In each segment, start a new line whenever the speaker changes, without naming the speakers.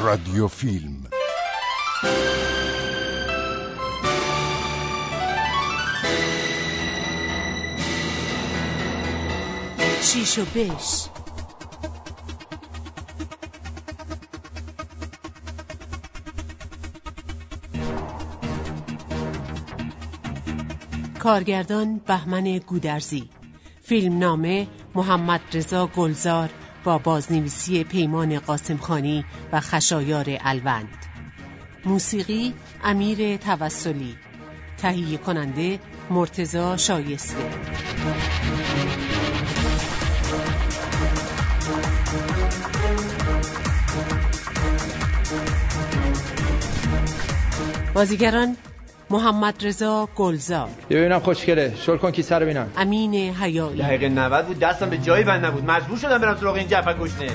رادیو فیلم.
شیش و بش. کارگردان بهمن گودرزی، فیلمنامه محمد رضا گلزار با بازنویسی پیمان قاسمخانی و خشایار الوند، موسیقی امیر توسلی، تهیه کننده مرتضی شایسته. بازیگران: محمد رضا گلزار.
ببینم خوشگله، شل کن کیسه رو ببینم.
امین حیایی.
دقیقه 90 بود، دستم به جایی بند نبود، مجبور شدم برم سراغ این جعفر گشنه.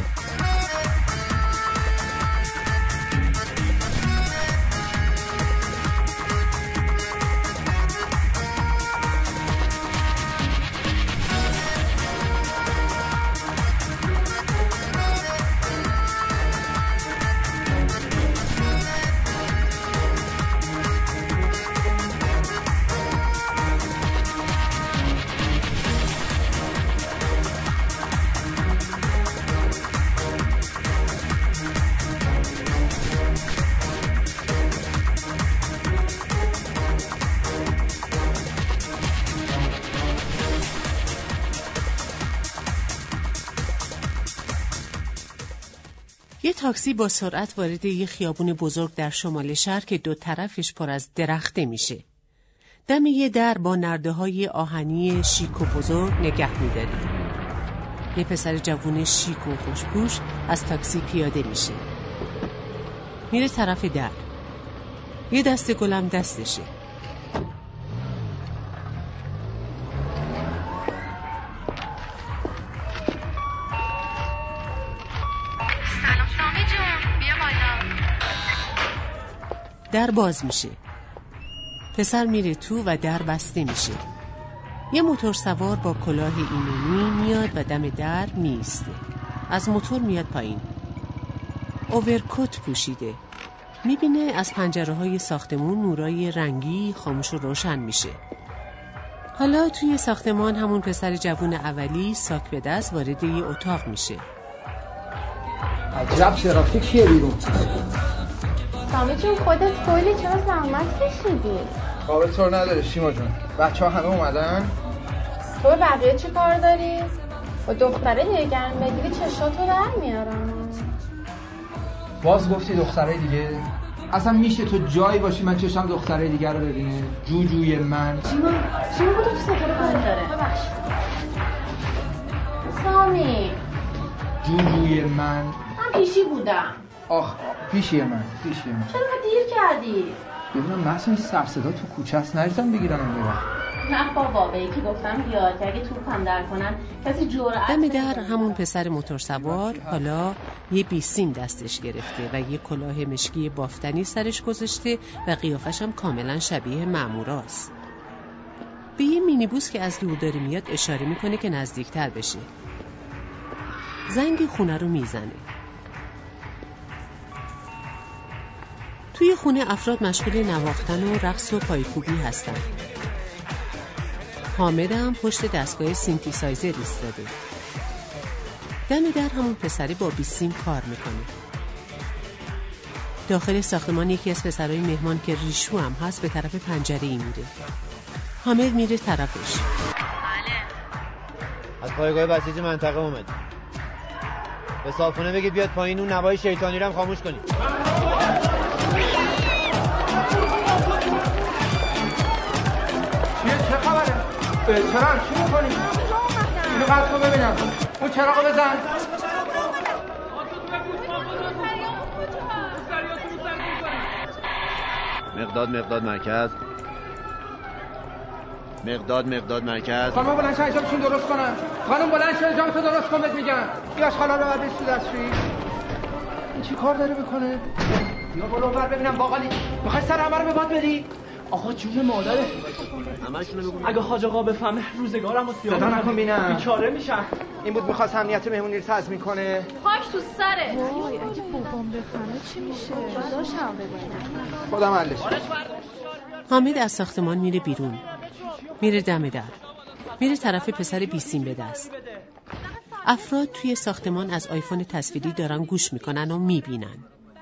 یه تاکسی با سرعت وارد یه خیابون بزرگ در شمال شهر که دو طرفش پر از درخته میشه. دم یه در با نرده‌های آهنی شیک و بزرگ نگه می‌داره. یه پسر جوون شیک و خوشپوش از تاکسی پیاده میشه. میره طرف در. یه دسته گلم دستشه. در باز میشه. پسر میره تو و در بسته میشه. یه موتور سوار با کلاه ایمنی میاد و دم در میسته. از موتور میاد پایین. اوورکوت پوشیده. میبینه از پنجره‌های ساختمون نورای رنگی خاموش و روشن میشه. حالا توی ساختمان همون پسر جوون اولی ساک به دست وارد یه اتاق میشه.
عجب شرافتی کیه بیرون؟
سامی جون خودت کلی چرا زحمت کشیدی؟
قابل طور نداره شیما جون. بچه ها همه اومدن؟
تو به بقیه چی کار داری؟ با دختره دیگه گرم بگیری چشاتو در میارم.
باز گفتی دختره دیگه؟ اصلا میشه تو جایی باشی من چشم دختره دیگه رو ببینه؟ جوجوی من.
شیما بودو تو سفره کار داره. ببخش سامی.
جوجوی من
پیشی بودم.
آخ پیشی من.
چرا دیر کردی؟
ببینم مثلا این سر صدا تو کوچه است نریزم بگیرم این وقت.
نه بابا به یکی گفتم بیاد که اگه توپم در کنن کسی جرأت
دم در همون پسر موتور سوار حالا یه بیسیم دستش گرفته و یه کلاه مشکی بافتنی سرش گذاشته و قیافش هم کاملا شبیه ماموراست. به یه مینیبوس که از دور داره میاد اشاره میکنه که نزدیکتر بشه. زنگ خونه رو میزنه. توی خونه افراد مشغول نواختن و رقص و پایکوبی هستن. حامد هم پشت دستگاه سینتیسایزر ایستاده. دم در همون پسری با بیسیم کار میکنه. داخل ساختمان یکی از پسرای مهمان که ریشو هم هست به طرف پنجره ای میره. حامد میره طرفش.
از پایگاه بسیج منطقه اومد. به صاحبخونه بگید بیاد پایین اون نوای شیطانی رو هم خاموش کنید.
چه خبره؟ چرا چی میکنی؟ اینو قطع کن ببینم. اون چراغو بزن.
مقداد مرکز. مقداد مرکز.
خانم بلند شو اجامشون درست کنم. خانم بلند شو اجامتو درست کن بهت میگم. بیاش خالا رو بعدش تو دستشویی. این چی کار داره بکنه؟ بیا بالا بر ببینم باقالی. میخوای سر همه رو به باد بدی؟
آقا جون مادره اگه حاج آقا بفهمه روزگارمو سیاه
صدا نکن بینم.
بیچاره میشم.
این بود میخواست امنیت مهمونی رو تضمین کنه.
پاک تو سره.
وای اگه بابام بفهمه چی میشه؟ داداشم ببینم.
خودم حلش.
حامد از ساختمان میره بیرون، میره دم در، میره طرف پسر بیسیم به دست. افراد توی ساختمان از آیفون تصویری دارن گوش میکنن و میبینن.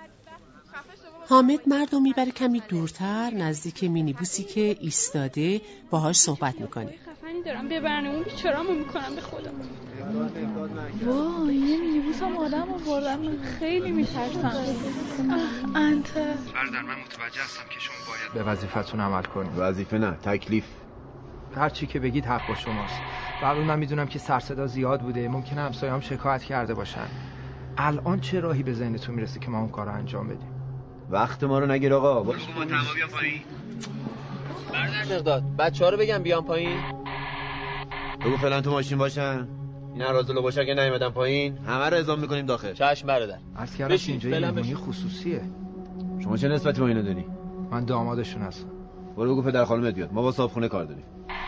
حامد مرد رو میبره کمی دورتر نزدیک مینیبوسی که ایستاده باهاش صحبت میکنه.
خفنی دارم ببرن اون بیچاره‌مو میکنم به خودم. وای یه مینیبوس هم آدم آوردن خیلی میترسم. انت
برادر من متوجه هستم که شما باید به وظیفتون عمل کنید.
وظیفه نه، تکلیف.
هر چی که بگید حق با شماست. قبل من میدونم که سر صدا زیاد بوده، ممکنه همسایه‌ام شکایت کرده باشن. الان چه راهی به ذهنتون میرسه که ما اون کارو انجام بدیم؟
وقت ما رو نگیر آقا.
با تمام بیا پایین.
مقداد بچه‌ها رو بگم بیان پایین. بگو فلان تو ماشین باشن. این رازلو باشه که نیومدن پایین، همه رو اعزام می‌کنیم داخل. چشم برادر.
عرض کردم اینجا یه مهمونی خصوصیه.
شما چه نسبتی با اینا داری؟
من دامادشون هستم.
برو بگو پدر خانومت بیاد. ما با صاحبخونه کار داریم.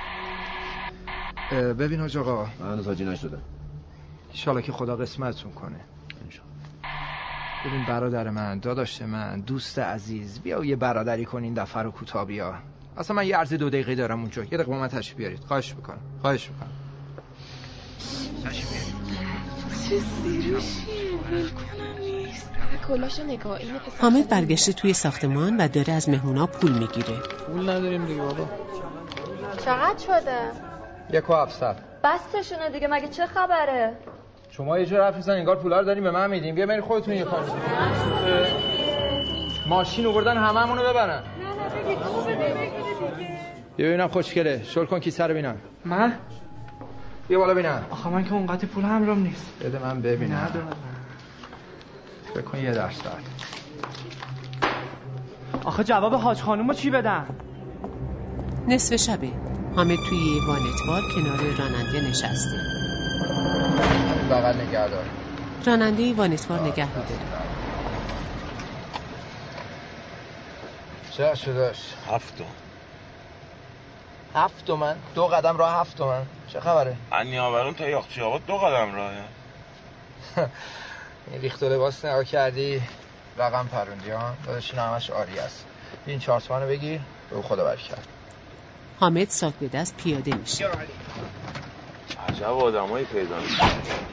ببین حاج آقا،
من هنوز حاجی نشدم.
ان شاءالله که خدا قسمتتون کنه. ببین برادر من، داداش من، دوست عزیز، بیا یه برادری کن این دفعه رو کوتاه بیا. اصلا من یه عرض 2 دقیقه دارم اونجا. یه دقیقه با من تشریف بیارید. خواهش میکنم. تشریف بیارید.
چه سیروشیه ولکنم نیست.
کلاشو نگاه اینه.
حامد برگشته توی ساختمان و داره از مهمونا پول میگیره.
پول نداریم دیگه بابا.
چقدر شده؟
1,700.
بستشونه دیگه، مگه چه خبره؟
شما یه جور حرف میزنید انگار پولا رو داریم به من میدیم. بیا برید خودتون یه کار ماشین آوردن هممونو ببرن. بیا ببینم خوشگله. شل کن کیسه رو ببینم.
من؟
بیا بالا ببینم.
آخه من که اونقدر پول همرام نیست.
بده من ببینم.
ندارم.
فکر کن 1%.
آخه جواب حاج خانومو چی بدم؟
نصف شبه. حامد توی وانتبار کنار راننده نشسته.
بغل نگهدار.
راننده وانتبار نگه می‌داره.
چه شدش؟ 7 تومن. 2 قدم راه 7 تومن. چه خبره؟
از نیاورون تا یاخچی آباد 2 قدم راهه.
این ریخت و لباس نگاه کردی رقم پروندی ها. داداش اینا همش عالی است. این 4 تومن رو بگیر. به خدا برکت.
حامد ساک به دست پیاده میشه.
عجب آدمایی پیدا میشه.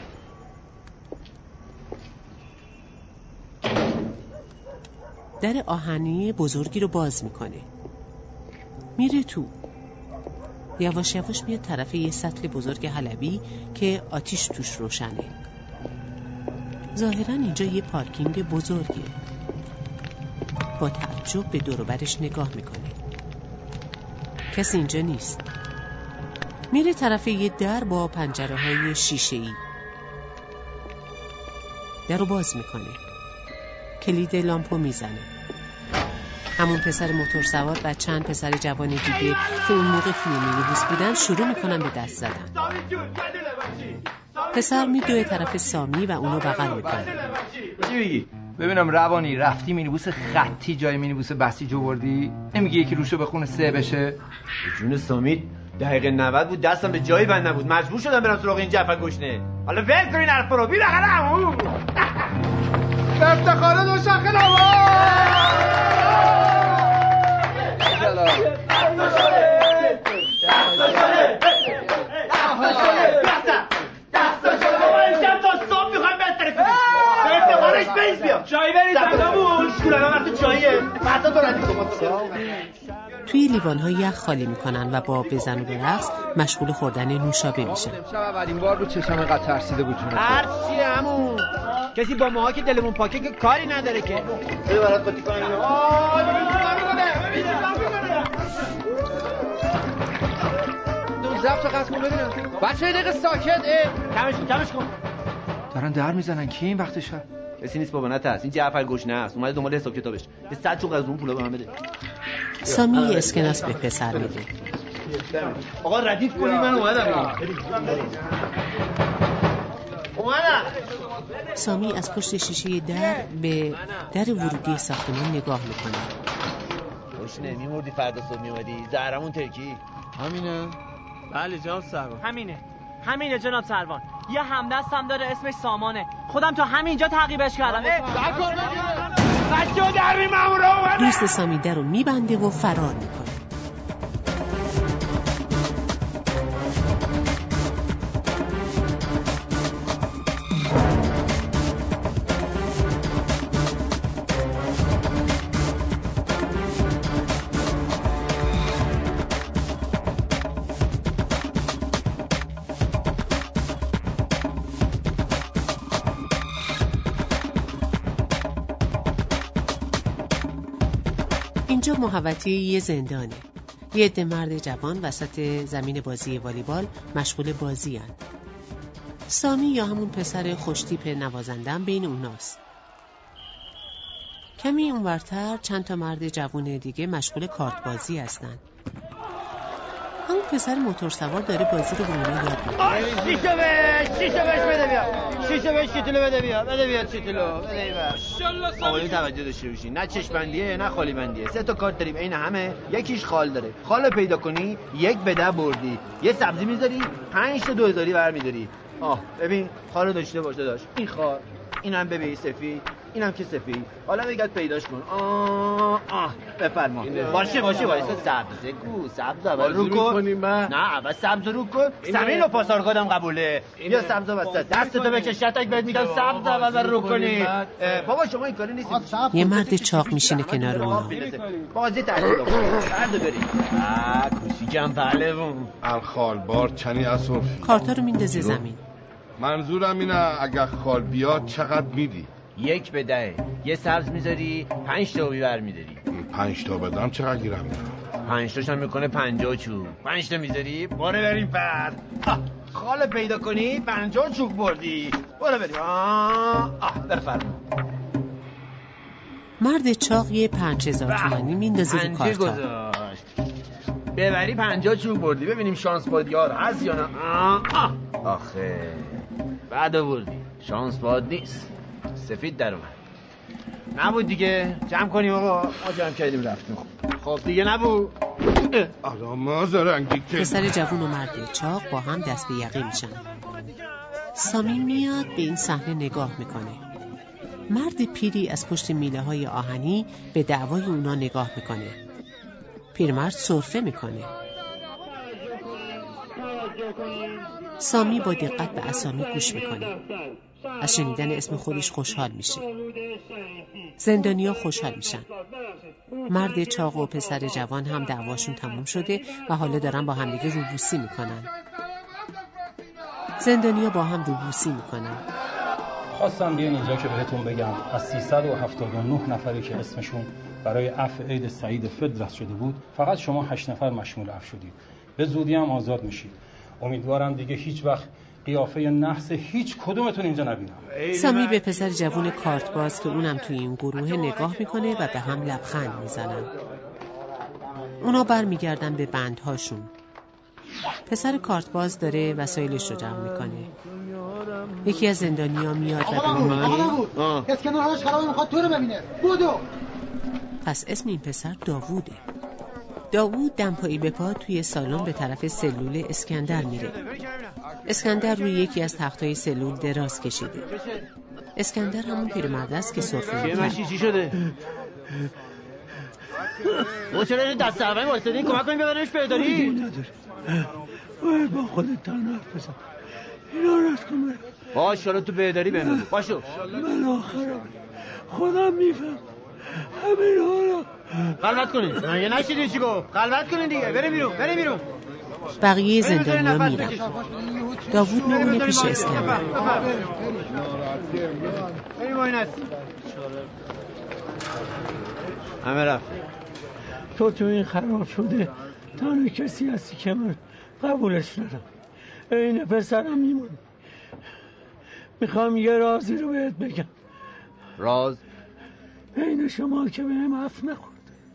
در آهنی بزرگی رو باز میکنه. میره تو. یواش یواش میاد طرف یه سطل بزرگ حلبی که آتیش توش روشنه. ظاهرا اینجا یه پارکینگ بزرگه. با تعجب به دور و برش نگاه میکنه. کسی اینجا نیست. میره طرف یه در با پنجره‌های شیشه‌ای. در رو باز میکنه. کلید لامپو میزنه. همون پسر موتور سوار و چند پسر جوان دیگه که اون موقع توی مینیبوس بودن شروع میکنن به دست زدن. پسر میدوه طرف سامی و اونو بغل میکنه.
چی میگی؟ ببینم روانی رفتی مینیبوس خطی جای مینیبوس بسیج آوردی؟ نمیگی یکی روشو بخونه 3 بشه؟
جون سامی دقیقه 90 بود، دستم به جایی بند نبود، مجبور شدم برم سراغ این جعفر گشنه. حالا ول کن این حرفا رو. بی بغل عمو.
دست خاله دو شاخه
توی لیوان‌ها یخ خالی میکنن و با بزن و برقص مشغول خوردن نوشابه میشن.
شب اولین بار رو چشم اینقدر ترسیده بود جونه.
ترسیه عمو. کسی با ماها که دلمون پاکه که کاری نداره که. بده برات قاطی کنم اینو.
ضبط قصد کن ببینم. بچه یه دقیقه ساکت.
کمش کن.
دارن در میزنن. کی این وقت شب؟
کسی نیست بابا، نترس. این جعفر گشنه است. اومده دنبال حساب کتابش. یه 100 چوب از اون پولا به من بده.
سامی اسکناس به پسر میده.
آقا ردیف کنی، من اومدم.
سامی از پشت شیشه در به در ورودی ساختمان نگاه میکنه.
خوش نمیمردی فردا صبح میومدی زهرمون ترکی. همینه؟
بله جناب سروان. همینه جناب سروان. یه همدست هم داره اسمش سامانه. خودم تا همینجا تعقیبش کردم.
بچه‌ها در میمونه.
دوست سامی در رو میبنده و فرار میکنه. اینجا محوطه یه زندانه. یه عده مرد جوان وسط زمین بازی والیبال مشغول بازی هن. سامی یا همون پسر خوشتیپ نوازندم بین اوناست. کمی اونورتر چند تا مرد جوان دیگه مشغول کارت بازی هستن. همون پسر موتور سوار داره بازی رو به اونا یاد میده.
شیشو بده بیا. آقایون توجه داشته باشین، نه چشم بندیه نه خالی بندیه. 3 تا کارت داریم عین همه، یکیش خال داره. خال پیدا کنی 1 به 10 بردی. یه سبزی میذاری 5 تا 2000 برمی‌داری. ببین خال داشته باشه داشت. این خال، اینم ببین سفید، اینم که سفید. حالا بگید پیداش کن. بفرما. باشه وایسا سبزه کو، سبز اول رو کن. نه اول سبز رو کن. زمین رو پاسارگادم قبوله. بیا سبز وسط. دستتو بکش شتک بهت میگم سبز اول رو کنی. بابا شما این کاری نیست.
یه مرد چاق میشینه کنار اونا.
بازی تحصیل برد بریم. کوشیکم پهلوون.
الخالبار چنی اصرفی.
کارتا رو میندازه زمین.
منظورم اینه اگر خال بیاد چقدر میدی؟
1 به 10. یه سبز میذاری 5 تا بیبر میداری.
5 تا بدم چقدر گیرم میاد؟
5 تاش هم میکنه 50 چوب. 5 تا میذاری باره بریم پر. خال پیدا کنی 50 چوب بردی. باره بریم. بفرما.
مرد چاق یه 5000 تومانی میندازه رو کارتا.
ببری 50 چوب بردی. ببینیم شانس باد یار هست یا نه. آخه بعد بردی. شانس باد نیست. سفید در اومد. نبود دیگه. جمع کنیم آقا. ما جمع کردیم رفتیم. خب دیگه نبود.
آدم زرنگی که
پسر جوون و مرد چاق با هم دست به یقه میشن. سامی میاد به این صحنه نگاه میکنه. مرد پیری از پشت میله های آهنی به دعوای اونا نگاه میکنه. پیرمرد سرفه میکنه. سامی با دقت به اسامی گوش میکنه. از شنیدن اسم خودش خوشحال میشه. زندانیا خوشحال میشن. مرد چاق و پسر جوان هم دعواشون تموم شده و حالا دارن با همدیگه روبوسی میکنن. زندانیا با هم روبوسی میکنن.
خواستم بیان اینجا که بهتون بگم از 379 نفری که اسمشون برای عفو عید سعید فطر رد شده بود فقط شما 8 نفر مشمول عفو شدید. به زودی هم آزاد میشید. امیدوارم دیگه هیچ وقت قیافه نحس هیچ کدومتون اینجا نبینم.
سامی به پسر جوون کارت باز که اونم توی این گروه نگاه میکنه و به هم لبخند میزنن. اونا برمیگردن به بندهاشون. پسر کارت باز داره وسایلش رو جمع میکنه. یکی از زندانیا میاد و به اون میگه
اسکنر هاش خرابه میخواد تو رو ببینه. بودو.
پس اسم این پسر داووده. داوود دمپایی به پا توی سالن به طرف سلول اسکندر میره. اسکندر روی یکی از تختای سلول دراز کشیده. اسکندر همون پیرمرد است که سرفه میکنه.
چی شده؟ ما چرا دست اول واسطین کمک کنیم ببرنش بهداری؟
باید با خودت تن حرف بزن. اینا رد کن بره.
باش حالا تو بهداری بمون. باشو.
من آخرم خودم میفهم. همین حالا
قلبت کنین. مگه نشیدین چی گفت؟ قلبت کنین دیگه. بریم بیرون.
بقیه زندانیا میرن. داوود میمونه پیش اسکندر.
بریم با این هست. همه رفت.
تو این خراب شده تنها کسی هستی که من قبولش دارم. این پسرم میمونه. میخوام یه رازی رو بهت بگم.
راز؟
این شما که بهم عفو نخورد.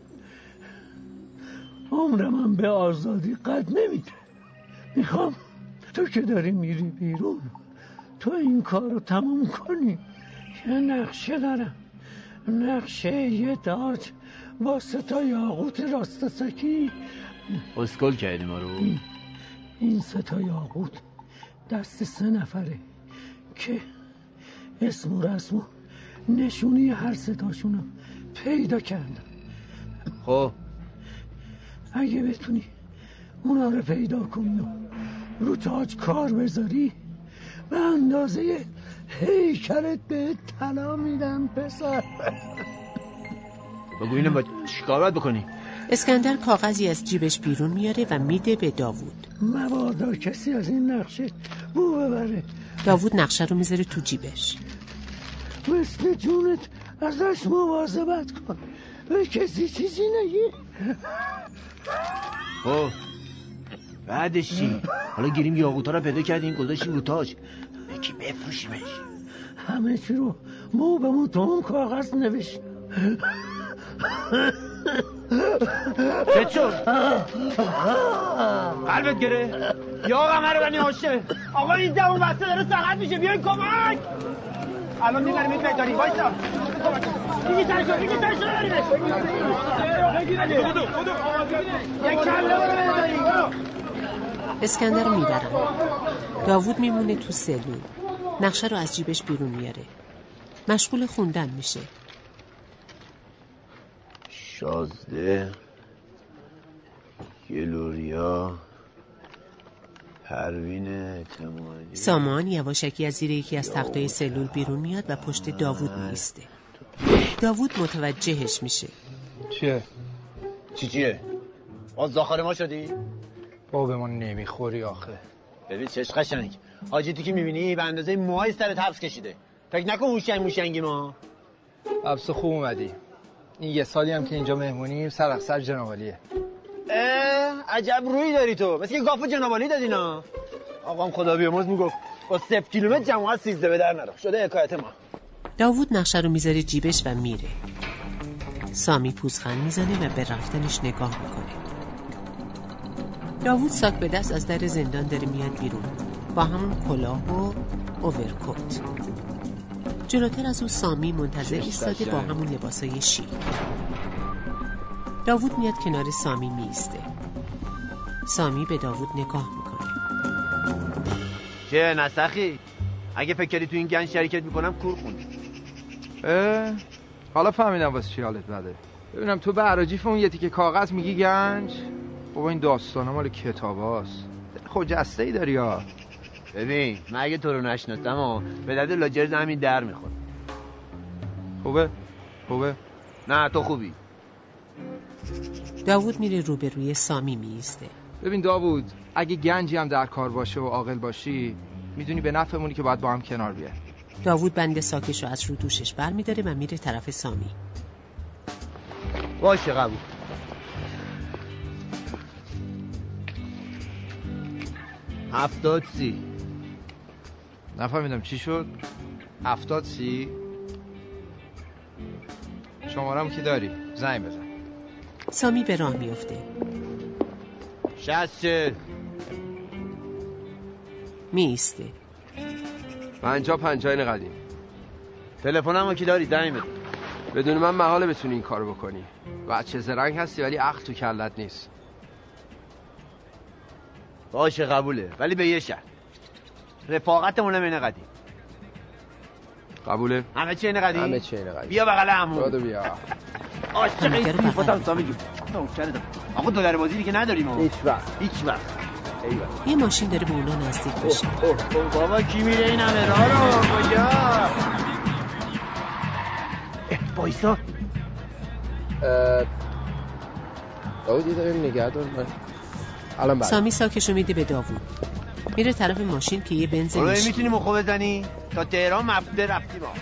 عمرم به آزادی قد نمیده. میخوام تو که داری میری بیرون تو این کار رو تموم کنی. یه نقشه دارم. نقشه یه تاج با 3 یاقوت راستسکی.
اسکل کردی ما رو.
این 3 یاقوت دست 3 نفره که اسم و رسم و نشونی هر 3 تاشونو پیدا کردم.
خب
اگه بتونی اونا رو پیدا کنی و رو تاج کار بذاری به اندازه هیکلت به طلا میدم پسر.
بگو اینو با چیکار باید بکنی؟
اسکندر کاغذی از جیبش بیرون میاره و میده به داوود.
مبادا کسی از این نقشه بو ببره.
داوود نقشه رو میذاره تو جیبش.
مثل جونت ازش مواظبت کن، به کسی چیزی نگی.
خب بعدش چی؟ حالا گیریم یاقوتا رو پیدا کردیم گذاشتیم رو تاج، یکی بفروشیمش.
همه چی رو مو به مو تو اون کاغذ نوشت.
چه شد؟ قلبت گره؟ یا قمر بنی هاشم، آقا این دمون بسته داره سقط میشه، بیاین کمک. الان میبریم این پیداری وایسا. دیگه تنشو بریمش. یک کله برو برداری.
اسکندر رو میبرن. داوود میمونه تو سلول. نقشه رو از جیبش بیرون میاره. مشغول خوندن میشه.
شازده، گلوریا، پروین اعتمادی.
سامان یواشکی از زیر یکی از تختای سلول بیرون میاد و پشت داوود میسته. داوود متوجهش میشه.
چیه؟
چیه؟ باز داخل ما شدی؟
با به ما نمیخوری آخه.
ببین چش قشنگ حاجی، تو که میبینی به اندازه موهای سرت حبس کشیده. فکر نکن موشنگی ما.
حبس خوب اومدی. این 1 سالی هم که اینجا مهمونیم سر جنابالیه.
عجب روی داری تو، مثل که گافو جنابالی دادینا. آقام خدا بیامرز میگفت با 0 کیلومتر جماعت 13 به در نرفت. شده حکایت ما.
داوود نقشه رو میذاره جیبش و میره. سامی پوزخند میزنه و به رفتنش نگاه میکنه. داوود ساک به دست از در زندان داره میاد بیرون با همون کلاه و اوورکوت. جلوتر از اون سامی منتظر ایستاده با همون لباسای شیک. داوود میاد کنار سامی میسته. سامی به داوود نگاه میکنه.
چه نسخی؟ اگه فکر کردی تو این گنج شرکت میکنم کور خوندی.
حالا فهمیدم واسه چی حالت بده. ببینم تو به عراجیف اون یه تیکه کاغذ میگی گنج؟ بابا این داستانا مال کتاباست. خجسته ای داری ها.
ببین من اگه تو رو نشناسم و به درد لاجرز همین در میخور.
خوبه؟
نه تو خوبی.
داوود میره روبروی سامی میسته.
ببین داوود، اگه گنجی هم در کار باشه و عاقل باشی میدونی به نفعمونی که باید با هم کنار بیای.
داوود بند ساکش رو از رو دوشش بر میداره و میره طرف سامی.
باشه قبول. هفتاد سی.
نفهمیدم چی شد؟
70 سی.
شمارم که داری زنگ بزن.
سامی به راه میفته.
60
میسته.
50 این قدیم.
تلفنمو که داری زنگ بزن.
بدون من محاله بتونی این کارو بکنی. بچه زرنگ هستی ولی عقل تو کلت نیست.
باشه قبوله، ولی به یه شرط. رفاقتمون اینه قدیم.
قبوله؟
همه چی اینه قدیم؟
همه چی اینه قدیم.
بیا بغل عمو.
بادو بیا.
عاشق این صفتم سامی جون. آقا دلار بازی دیگه نداریم ما.
هیچ وقت.
ایوه.
یه ماشین داره به اونا نزدیک میشه.
بابا کی میره این همه راه رو؟ کجا؟ بایسا.
داوود یه دقیقه نگه دار من. الان بعد.
سامی ساکشو میده به داوود. میره طرف ماشین که یه بنزین میشه.
میتونی مخو بزنی؟ تا تهران مفته رفتیم ما.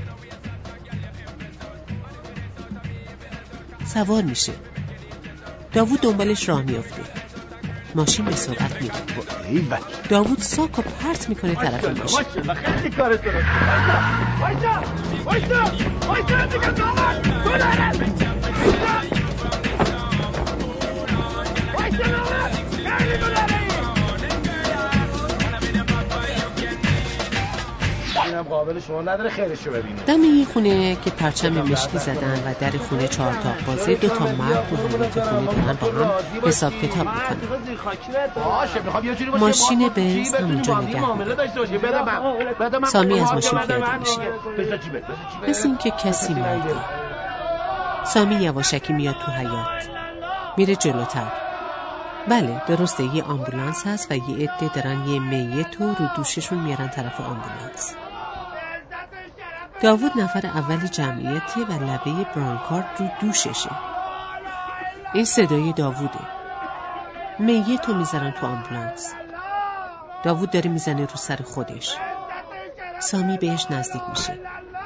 سوار میشه. داوود دنبالش راه میفته. ماشین به سرعت میره. داوود ساکو پرت میکنه طرف ماشین.
خیلی کارت درست. وایسا دیگه
اینم قابل شما نداره خیرشو ببینه.
دم یه خونه که پرچم مشکی زدن و در خونه 4 تا بازه 2 تا مرد تو حیاط خونه دارن با هم حساب کتاب میکنن. ماشین بنز همونجا نگه سامی از ماشین پیاده میشه. مثل این که کسی مرده. سامی یواشکی میاد تو حیاط، میره جلوتر. بله درسته یه آمبولانس هست و یه عده دارن یه میت رو دوششون میارن طرف آمبولانس. داوود نفر اول جمعیتیه و لبه برانکارد رو دوششه. این صدای داووده. میت رو میذارن تو آمبولانس. داوود داره میزنه رو سر خودش. سامی بهش نزدیک میشه.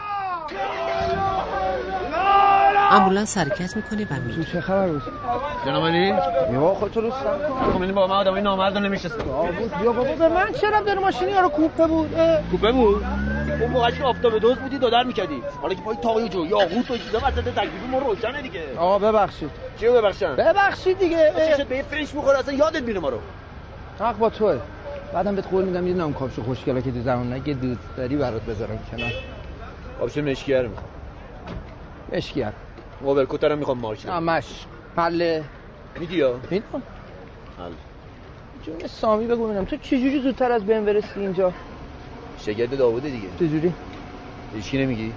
آمبولانس حرکت میکنه و میره.
چه خبر بود؟
جناب علی؟
یا خودت رو سن.
خب با ما آدمای نامرد نمیشستم.
بیا بابا به من چرا در ماشینی رو کوپه بود؟
کوپه بود؟ اون موقعش که آفتاب دوز بودی دادر میکردی. حالا که پای تاقی جو یاقوت و چیزا وسط تکلیف ما روشنه دیگه.
آقا ببخشید.
چیو ببخشم؟
ببخشید دیگه.
چشت به فرنش میخوره اصلا یادت میره ما رو.
حق با توئه. بعدم بهت قول میدم یه نام کاپشو خوشگله که تو زمان نگه دوست داری برات بذارم کنار.
کاپشو مشکیار میخوام.
مشکیار.
موبایل کوترم میخوام مارش.
همش. پله.
میدیا؟
میدم. حل. جون سامی بگو ببینم تو چجوری زودتر از بهم برسی اینجا؟
شگرد داوود دیگه.
چجوری؟
هیچی نمیگی؟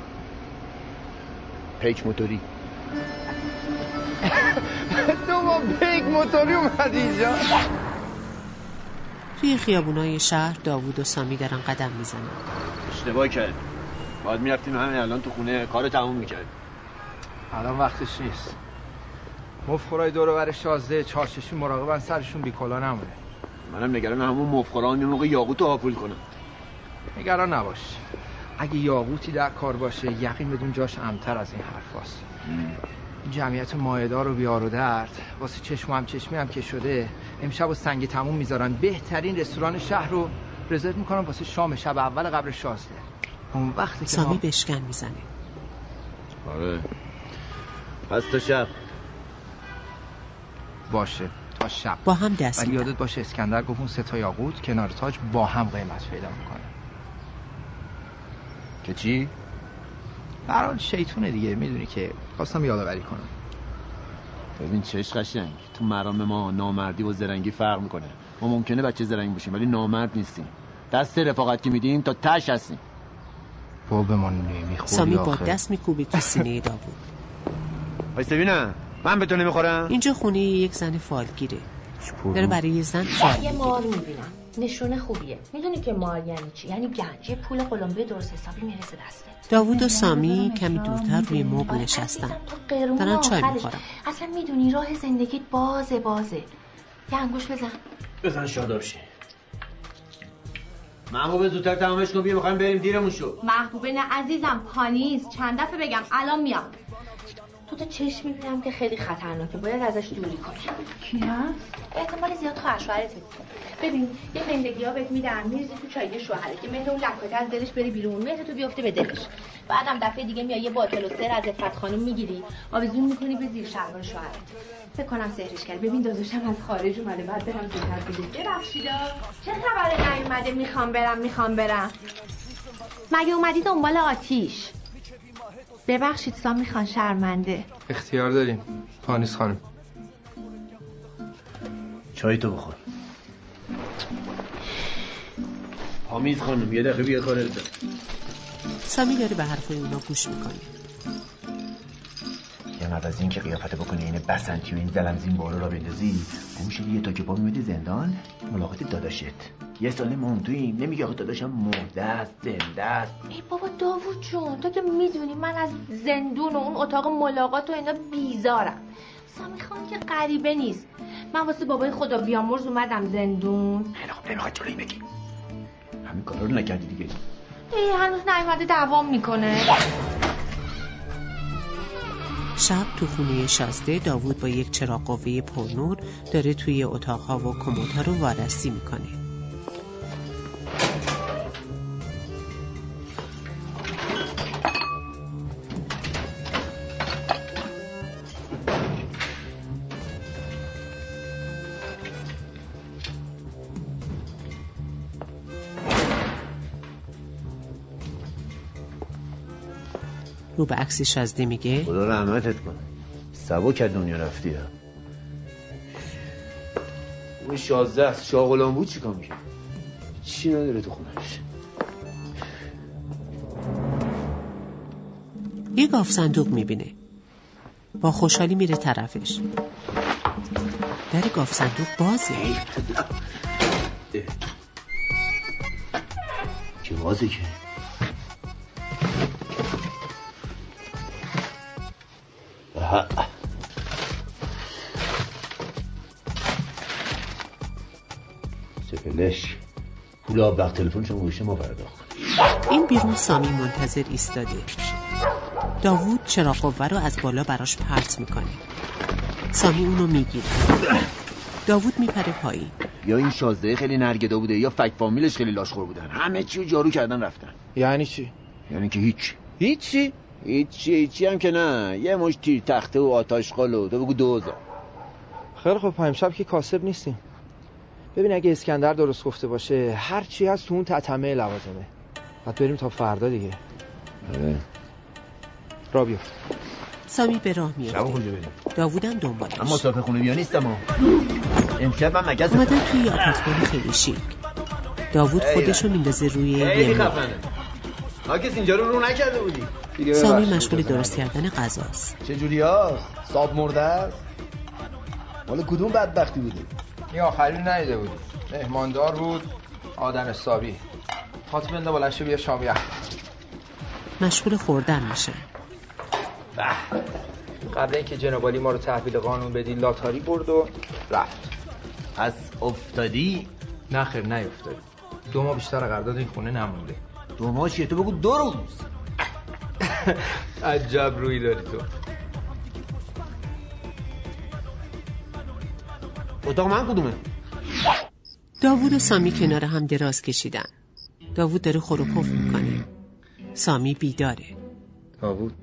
پیک موتوری.
تو با پیک موتوری اومدی اینجا؟
توی خیابونای شهر داوود و سامی دارن قدم میزنن.
اشتباه کرد. باید میرفتیم همین الان تو خونه کارو تموم میکرد.
الان وقتش نیست. مفخورای دور و بر 16 چارچشون مراقبن سرشون بیکلا نمونه.
منم نگران همون مفخوران یه موقع یاقوتو هاپول کنم.
نگران نباش. اگه یاقوتی در کار باشه یقین بدون جاش امتر از این حرفاست. جمعیت مایدار و بیار و درد واسه چشم و هم چشمی هم که شده امشب و سنگ تموم میذارن. بهترین رستوران شهر رو رزرو میکنن واسه شام شب اول قبل 16. اون وقتی که
سامی بشکن میزنه.
آره پس تا شب
باشه تا شب
با هم دست
ولی یادت باشه اسکندر گفت اون 3 یاقوت کنار تاج با هم قیمت پیدا میکنه.
که چی؟
برحال شیطونه دیگه میدونی که خواستم یادآوری کنم.
ببین چش قشنگ تو مرام ما نامردی و زرنگی فرق میکنه. ما ممکنه بچه زرنگ باشیم ولی نامرد نیستیم. دست رفاقت که میدیم تا تش هستیم.
بابا من نمیخوری.
سامی با دست میکوبه تو سینه داوود.
وایس ببینم من به تو نمیخورم.
اینجا خونه یک زن فالگیره. داره برای یه زن فال
یه مار میبینم. نشونه خوبیه. میدونی که مار یعنی چی؟ یعنی گنج. یه پول قلمبه درست حسابی میرسه دستت.
داوود و سامی کمی دورتر روی مبل نشستن. دارن چای میخورن.
اصلا میدونی راه زندگیت بازه. یه انگوش
بزن شاداب شی. محبوب زودتر تمامش کن بیا میخوایم بریم دیرمون شد.
محبوبه نه عزیزم پانیز. چند دفعه بگم الان میام. تو چشم میبینم که خیلی خطرناکه باید ازش دوری کنی.
کی هست؟
احتمال زیاد خواهر شوهرت میده. ببین یه زندگی ها بهت میدن میریزی تو چای شوهره که مهر اون لکاته از دلش بری بیرون مهر تو بیفته به دلش. بعدم دفعه دیگه میای یه باطل و سر از عفت خانم میگیری آویزون میکنی به زیر شلوار شوهرت. فکر کنم سحرش کرد. ببین داداشم از خارج اومده بعد برم زودتر بگم. ببخشیدا چه خبره نیومده میخوام برم. مگه اومدی دنبال آتیش؟ ببخشید سامی خان شرمنده.
اختیار داریم پانیس خانم.
چای تو بخور. پامیز خانم یه دقیقه بیا کارت دارم.
سامی داره به حرفای اونا گوش میکنه.
یه قبل از این که قیافت بکنی این بسنتی و این زلمزین بارو را بندازی گم شدی یه تا که پا میمدی زندان ملاقات داداشت. یه ساله ما هم توییم نمیگه آخه داداشم مرده است زنده است.
ای بابا داوود جون تو که میدونی من از زندون و اون اتاق ملاقات و اینا بیزارم. سامی خان که غریبه نیست. من واسه بابای خدا بیامرز اومدم زندون.
خیلی خوب نمیخواد جلوی بگی. همین کارا رو نکردی دیگه.
ای هنوز نیومده دوام میکنه.
شب تو خونه 16 داوود با یک چراغ قوه پرنور داره توی اتاقها و کمدها رو وارسی میکنه. رو به عکس شازده میگه
خدا رحمتت کنه، سبک از دنیا رفتی ها. اون 16 است، شاه غلام بود چیکار میکنه؟ چی نداره تو خونش.
یه گاف صندوق میبینه، با خوشحالی میره طرفش. در گاف صندوق بازه.
که بازه که سپلش پول آب تلفن شما گوشه ما پرداخت.
این بیرون سامی منتظر ایستاده. داوود چراغ قوه رو از بالا براش پرت میکنه. سامی اونو میگیره. داوود میپره پایین.
یا این شازده خیلی نرگدا بوده یا فک فامیلش خیلی لاشخور بودن، همه چی رو جارو کردن رفتن.
یعنی چی؟
یعنی که
هیچی
هم که نه، یه مش تیر تخته و آتشقال و تو بگو 2000.
خیلی خب امشب که کاسب نیستیم. ببین اگه اسکندر درست گفته باشه هر چی هست تو اون تتمه لوازمه. بعد بریم تا فردا دیگه.
آره.
را بیفت.
سامی به راه میفته.
شب کجا بریم؟
داوودم دنبالش.
اما صاحب خونه بیا نیستم ها. امشب من مگس
اومدن توی آپارتمان خیلی شیک. داوود خودشو میندازه روی یه مبل.
ها کس اینجا رو نکرده بودی.
سامی مشغول درست کردن غذاست.
چه جوری هست؟ صاحب مرده است؟ مال کدوم بدبختی بودی؟
این آخری رو ندیده بودی. مهماندار بود، آدم حسابی. فاطمه انده بلنشو بیا شام یخ.
مشغول خوردن میشه.
قبل اینکه جنابالی ما رو تحویل قانون بدی لاتاری برد و رفت.
از افتادی؟
نه خیر نیفتادی. 2 ماه بیشتر قرارداد این خونه نمونده.
2 ماه چیه؟ تو بگو 2 روز.
عجب روی داری تو.
اتاق من کدومه؟
داوود و سامی کنار هم دراز کشیدن. داوود داره خور و پف میکنه. سامی بیداره.
داوود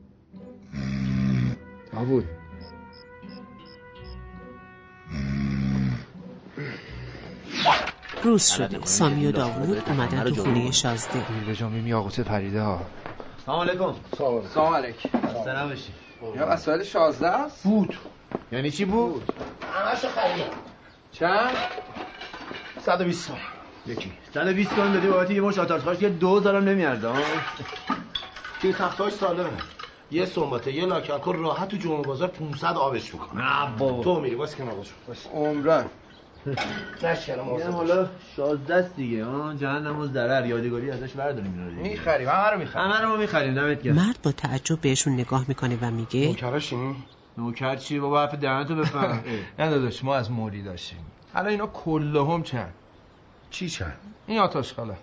روز شده. سامی و داوود اومدن تو خونه شازده.
به جامی یاقوت پریده ها.
سلام علیکم.
سلام علیکم.
سلام باشی.
یا وسایل 16 است؟
بود. یعنی چی بود؟
همشو خرید.
چند؟
120 تومن. یکی 120 تومن دادی بابت یه مش آتش‌خاش که 2000 هم نمیارزه ها.
توی تختاش سالمه. یه سنباته یه لاک‌الکل راحت تو جمعه بازار 500 آبش میکنه.
نه بابا.
تو میری واسه کنار باشو.
عمرن.
نشکنم
میگم حالا 16 است دیگه ها، جهنم و ضرر یادگاری ازش برداریم اینا رو.
می‌خریم، همه رو می‌خریم.
همه رو ما می‌خریم، دمت گرم.
مرد با تعجب بهشون نگاه میکنه و میگه
نوکرشیم؟
نوکر چیه بابا؟ حرف دهنتو بفهم.
نه داداش ما از موری داشتیم. حالا اینا کلهم چند؟
چی چند؟
این آتشخاله.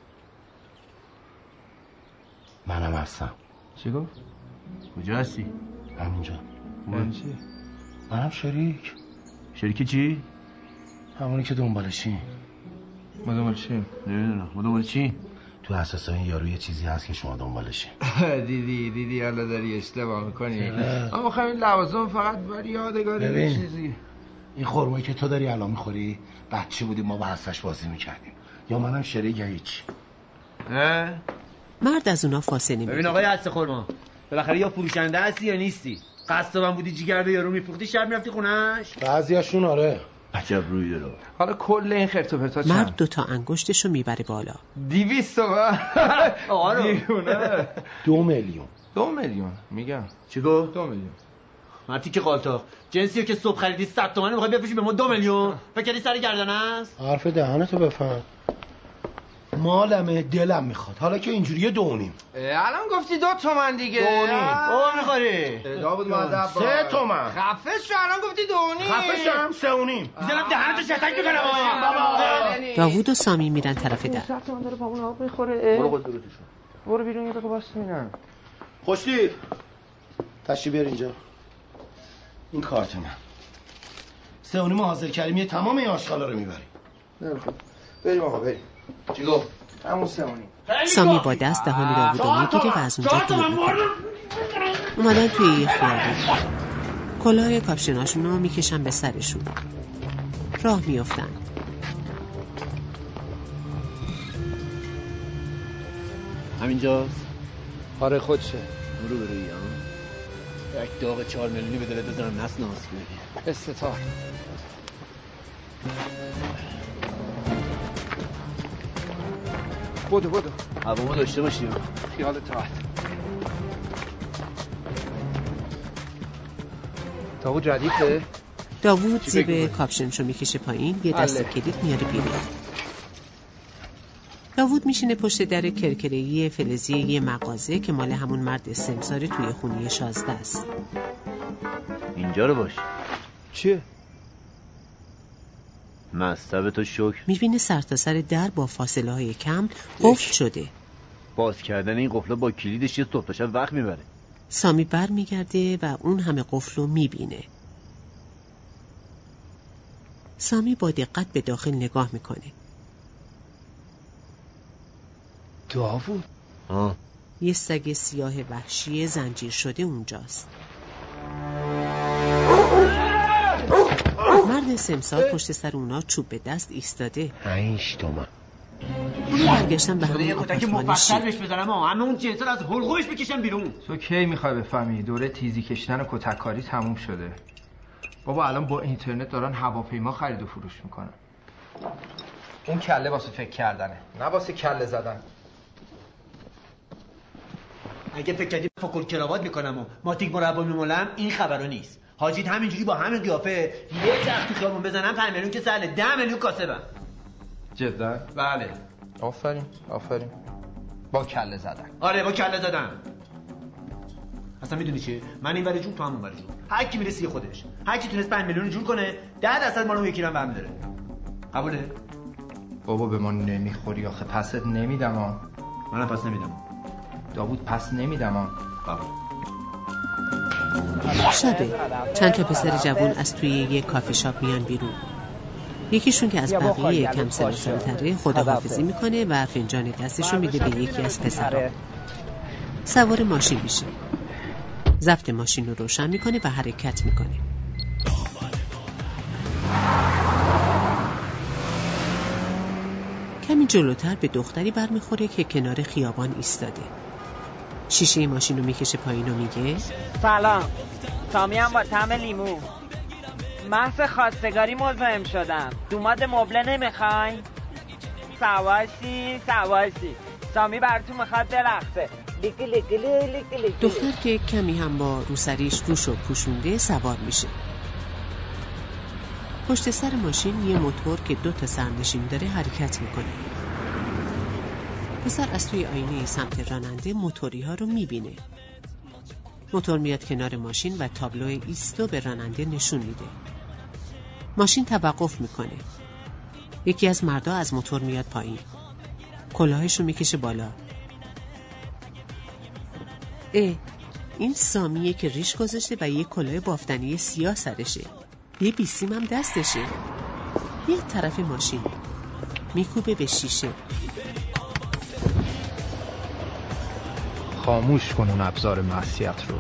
منم هستم.
چی گفت؟ کجا هستی؟
همینجا.
من چی؟
منم شریک.
شریک چی؟
همونی که دنبالشی.
ما دنبال چی؟
نمیدونم. ما دنبال چی؟
تو اساس این یارو یه چیزی هست که شما دنبالشی.
دیدی حالا داری اشتباه میکنی. اما خب این لوازم فقط برای یادگاری چیزی.
این خرمایی که تو داری الان میخوری بچه بودیم ما با هستش بازی میکردیم. یا منم شریک یا هیچ.
مرد از اونا فاصله میگیره.
ببین آقای هست خرما، بالاخره یا فروشنده هستی یا نیستی. قصد من بودی جیگر یارو میفروختی شب میرفتی خونه‌اش؟
بعضیاشون آره.
عجب روی داره.
حالا کل این خرت و پرتا چند؟
مرد 2 انگشتشو میبره بالا.
200 تومن. دیونه.
2 میلیون.
2 میلیون میگم.
چی گفت؟
2 میلیون.
مرتی که قالتا جنسیو که صبح خریدی 100 تومن میخوای بفروشی به ما 2 میلیون؟ فکر کردی سر گردن است؟
حرف دهنتو بفهم. مالمه دلم میخواد. حالا که اینجوریه 2.5.
الان گفتی 2 تومن دیگه.
2.5.
او میخوری؟
داوود مؤدب
3 تومن.
خفه شو الان گفتی 2.5.
خفه شم 3.5.
میذارم دهنتو شتک میکنم بابا.
داوود و سامی میرن طرف در.
100 تومن داره پامون آب میخوره.
برو خود درستش.
برو بیرون یه دقیقه واسه ببینم.
خوشتیر. تشریف بیار اینجا. این کارت من. 3.5 حاضر کردیم یه تمام این آشغالا رو میبریم.
بریم آقا بریم.
چی گفت؟
همون 3.5.
سامی با دست دهان داوودو میگیره و از اونجا دور میکنه. اومدن توی یه خیابون. کلاه کاپشناشون رو میکشن به سرشون. راه میافتن.
همینجاست؟
آره خودشه.
برو بروی ها یک داغ 4 میلیونی به دلت بزنم نس ناس کنی.
استتار. بدو
هوامو داشته باشیم.
خیالت راحت. داوود ردیفه؟
داوود زیب کاپشنشو میکشه پایین، یه دست کلید میاره بیرون. داوود میشینه پشت در کرکره‌ای فلزی یه مغازه که مال همون مرد سمسار توی خونی 16 است.
اینجا رو باش.
چیه؟
مصطبه تو شکر.
میبینه سرتاسر در با فاصله های کم قفل شده.
باز کردن این قفل با کلیدش یه صبح تا شب وقت میبره.
سامی بر میگرده و اون همه قفل رو میبینه. سامی با دقت به داخل نگاه میکنه.
داوود؟
یه سگ سیاه وحشی زنجیر شده اونجاست. مرد سمسار پشت سر اونا چوب به دست ایستاده.
5 تومن.
اونو برگشتن به همون
آپارتمانش. یه مفصل بهش بزنم همه اون جنسا از حلقوش بکشم بیرون.
تو کی میخوای بفهمی دوره تیزی کشیدن و کتککاری تموم شده؟ بابا الان با اینترنت دارن هواپیما خرید و فروش میکنن. اون کله واسه فکر کردنه، نه واسه کله زدن.
اگه فکر کردی فکر کراوات میکنم و ماتیک مربع میمولم، این خبرو نیست. حاجیت همینجوری با همین قیافه یه چرخ تو خیابون بزنم 5 میلیون که سهله، 10 میلیون کاسبم.
جدا؟
بله.
آفرین. با کله زدن.
آره با کله زدن. اصلا میدونی چیه؟ من این ور جون تو همون ور جون. هر کی میرسی خودش. هر کی تونست 5 میلیون جور کنه 10% مال اون یکی رو هم داره. قبوله؟
بابا به ما نمیخوری آخه، پست نمیدم ها.
منم پس نمیدم.
داوود پس نمیدم ها.
قبول.
شبه چند تا پسر جوان از توی یه کافی شاپ میان بیرون. یکیشون که از بقیه کم سن و سال‌تره خداحافظی میکنه و فنجان دستشو میده به یکی از پسرها. سوار ماشین میشه. ضبط ماشین رو روشن میکنه و حرکت میکنه. کمی جلوتر به دختری برمیخوره که کنار خیابان ایستاده. شیشه ماشین رو میکشه پایین و میگه
سلام، سامی هم با طعم لیمو. محض خواستگاری مزاحم شدم. دوماد مبله نمیخوای؟ سواسی سامی براتون میخواد درخصه.
دختر که کمی هم با روسریش روشو پوشونده سوار میشه. پشت سر ماشین یه موتور که 2 تا سرنشین داره حرکت میکنه. پسر از توی آینه سمت راننده موتوری ها رو میبینه. موتور میاد کنار ماشین و تابلو ایستو به راننده نشون میده. ماشین توقف میکنه. یکی از مردا از موتور میاد پایین. کلاهش رو میکشه بالا. این سامیه که ریش گذاشته و یه کلاه بافتنی سیاه سرشه. یه بیسیم هم دستشه. یه طرف ماشین میکوبه به شیشه.
خاموش کن اون ابزار معصیت رو.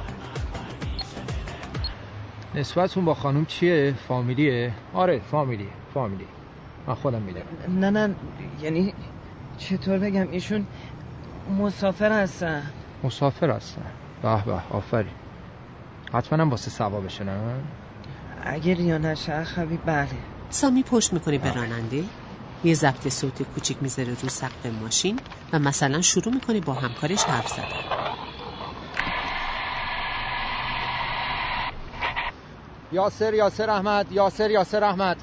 نسبتون با خانوم چیه؟ فامیلیه؟ آره فامیلی. من خودم میدم.
نه یعنی چطور بگم، ایشون مسافر هستن. به آفرین. حتما هم واسه ثوابشه نه؟ اگه ریا نشه اخوی بله.
سامی پشت میکنه به راننده، یه ضبط صوت کوچیک میذاره رو سقف ماشین و مثلا شروع میکنه با همکارش حرف زدن.
یاسر احمد.
احمد جان بپوشم.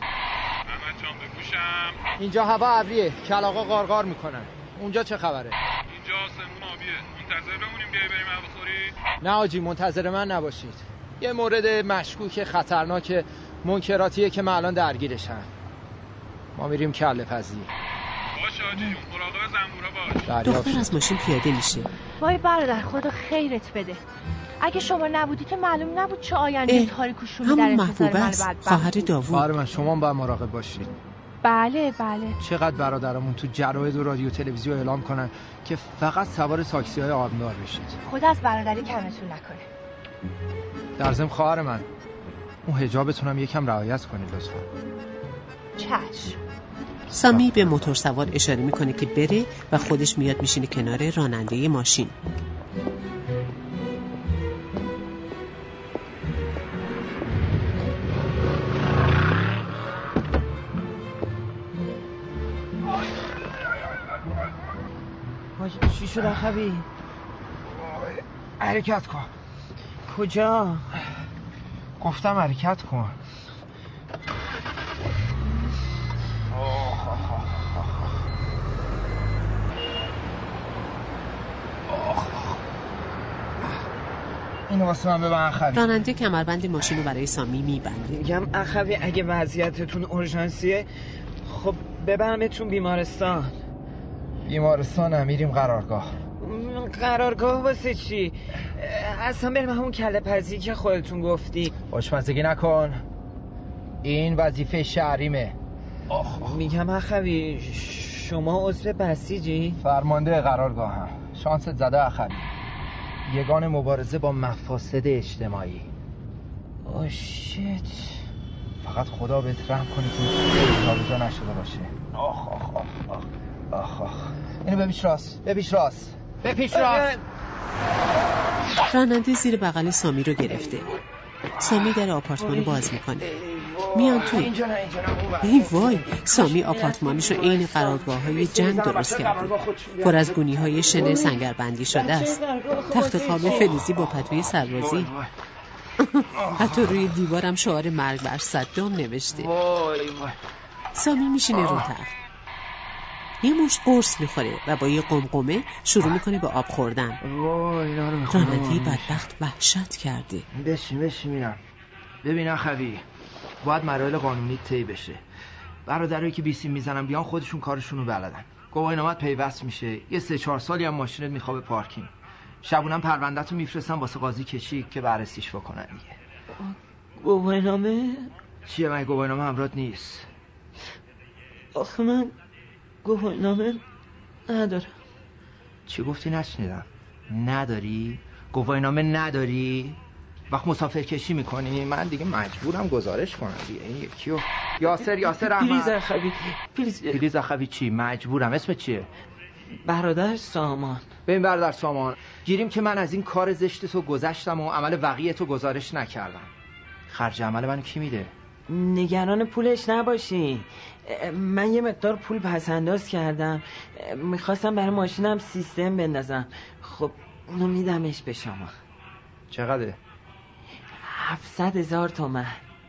اینجا هوا ابریه، کلاغا غارغار میکنن. اونجا چه خبره؟
اینجا آسمون آبیه. منتظر بمونیم بیای بریم هوا خوری؟
نه آجی، منتظر من نباشید. یه مورد مشکوک خطرناک منکراتیه که من الان درگیرشم. ما میریم کله پزی.
باش آجی، مراقب زنبورا باش.
دختر از ماشین پیاده میشه.
وای برادر، خدا خیرت بده. اگه شما نبودی که معلوم نبود چه آینده تاریک و شومی در انتظار من بعد.
خواهر داوود.
آره من، شما هم باید مراقب باشید.
بله.
چقدر برادرمون تو جراید و رادیو تلویزیون اعلام کنن که فقط سوار تاکسی‌های آبدار بشید.
خدا از برادری کمتون نکنه.
در ضمن خواهر من، اون حجابتون هم یکم رعایت کنید لطفا.
چشم.
سامی به موتور سوار اشاره میکنه که بره و خودش میاد میشینه کنار راننده ماشین.
چی شد اخوی؟
حرکت کن.
کجا؟
گفتم حرکت کن. اینو واسه من ببن اخوی.
راننده کمربند ماشین رو برای سامی میبنده.
میگم اخوی اگه وضعیتتون اورژانسیه خب ببرمتون بیمارستان.
بیمارستان هم میریم قرارگاه.
قرارگاه واسه چی؟ اصلا بریم همون کله پزی که خودتون گفتی.
خوشمزگی نکن، این وظیفه شهریمه.
میگم اخوی شما عضو بسیجی؟
فرمانده قرارگاه هم. شانست زده اخوی، یگان مبارزه با مفاسد اجتماعی.
اوه شیت.
فقط خدا بهت رحم کنه که جابجا نشده باشه. آخ آخ آخ آخ آخ. اینو بپیش راست، بپیش راست، بپیش راست.
راننده زیر بغل سامی رو گرفته. سامی در آپارتمان باز میکنه. میان تو. ای وای، سامی آپارتمانش رو عین قرارگاه‌های جنگ درست کرده. پر از گونی‌های شن سنگربندی شده است. تخت خواب فلزی با پتوی سربازی. حتی روی دیوارم شعار مرگ بر صدام نوشته. سامی میشینه رو تخت. یه مش قرص میخوره و با یه قمقمه شروع میکنه به آب خوردن. راننده بدبخت وحشت کرده.
بشین میرم. ببین اخوی، باید مراحل قانونی طی بشه. برادرایی که بیسیم میزنن بیان خودشون کارشونو بلدن. گواهینامه‌ات پیوست میشه. یه 3-4 سالی هم ماشینت میخوابه پارکینگ. شبونم پرونده‌تو میفرستن واسه قاضی کشی که بررسیش بکنن دیگه.
گواهینامه؟
چیه من گواهینامه همراهت نیست؟
آخه من گواهینامه ندارم.
چی گفتی نشنیدم؟ نداری؟ گواهینامه نداری؟ وقت مسافر کشی میکنی من دیگه مجبورم گزارش کنم دیگه. این یکیو یاسر احمد. پلیز اخوی چی؟ مجبورم. اسم چیه؟
برادر سامان.
ببین برادر سامان، گیریم که من از این کار زشت تو گذشتم و عمل وقیه تو گزارش نکردم. خرج عمل منو کی میده؟
نگران پولش نباشی. من یه مقدار پول پسنداز کردم، میخواستم برای ماشینم سیستم بندازم. خب اونو میدمش به شما.
چقدره؟
700,000 تومان.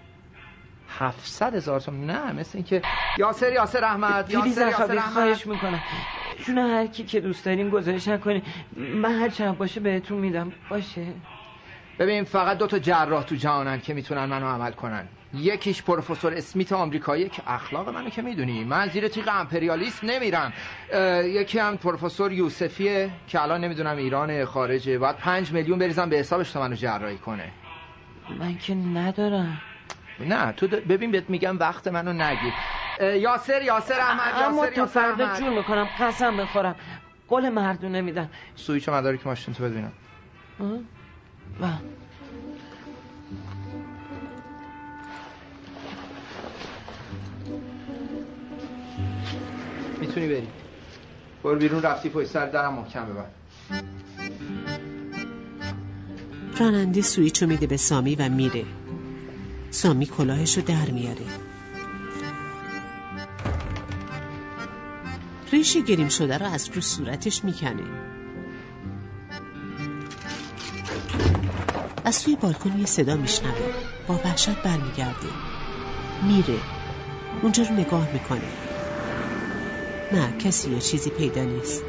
700,000 تومان؟ نه مثل این که یاسر احمد.
یاسر احمد خواهش میکنم جون هر کی که دوست دارین گزارش نکنین، من هر چند باشه بهتون میدم. باشه؟
ببین فقط 2 جراح تو جهانن که میتونن منو عمل کنن. یکیش پروفسور اسمیت آمریکایی که اخلاق منو که میدونی، من زیر تیغ امپریالیسم نمیرم. یکی هم پروفسور یوسفیه که الان نمیدونم ایران خارجه. باید 5 میلیون بریزم به حسابش تا منو جراحی کنه.
من که ندارم.
نه تو ببین بهت میگم وقت منو نگیر. یاسر احمد.
اما تو فردا جور میکنم، قسم بخورم، قول مردونه میدم.
سویچ مدارک ماشین تو ببینم. میتونی بری. برو بیرون، رفتی پشت سر درم محکم ببر.
راننده سویچو میده به سامی و میره. سامی کلاهشو در میاره. ریش گریم شده رو از رو صورتش میکنه. از توی بالکن یه صدا میشنوه. با وحشت برمیگرده. میره. اونجا رو نگاه میکنه. نه کسی یا چیزی پیدا نیست.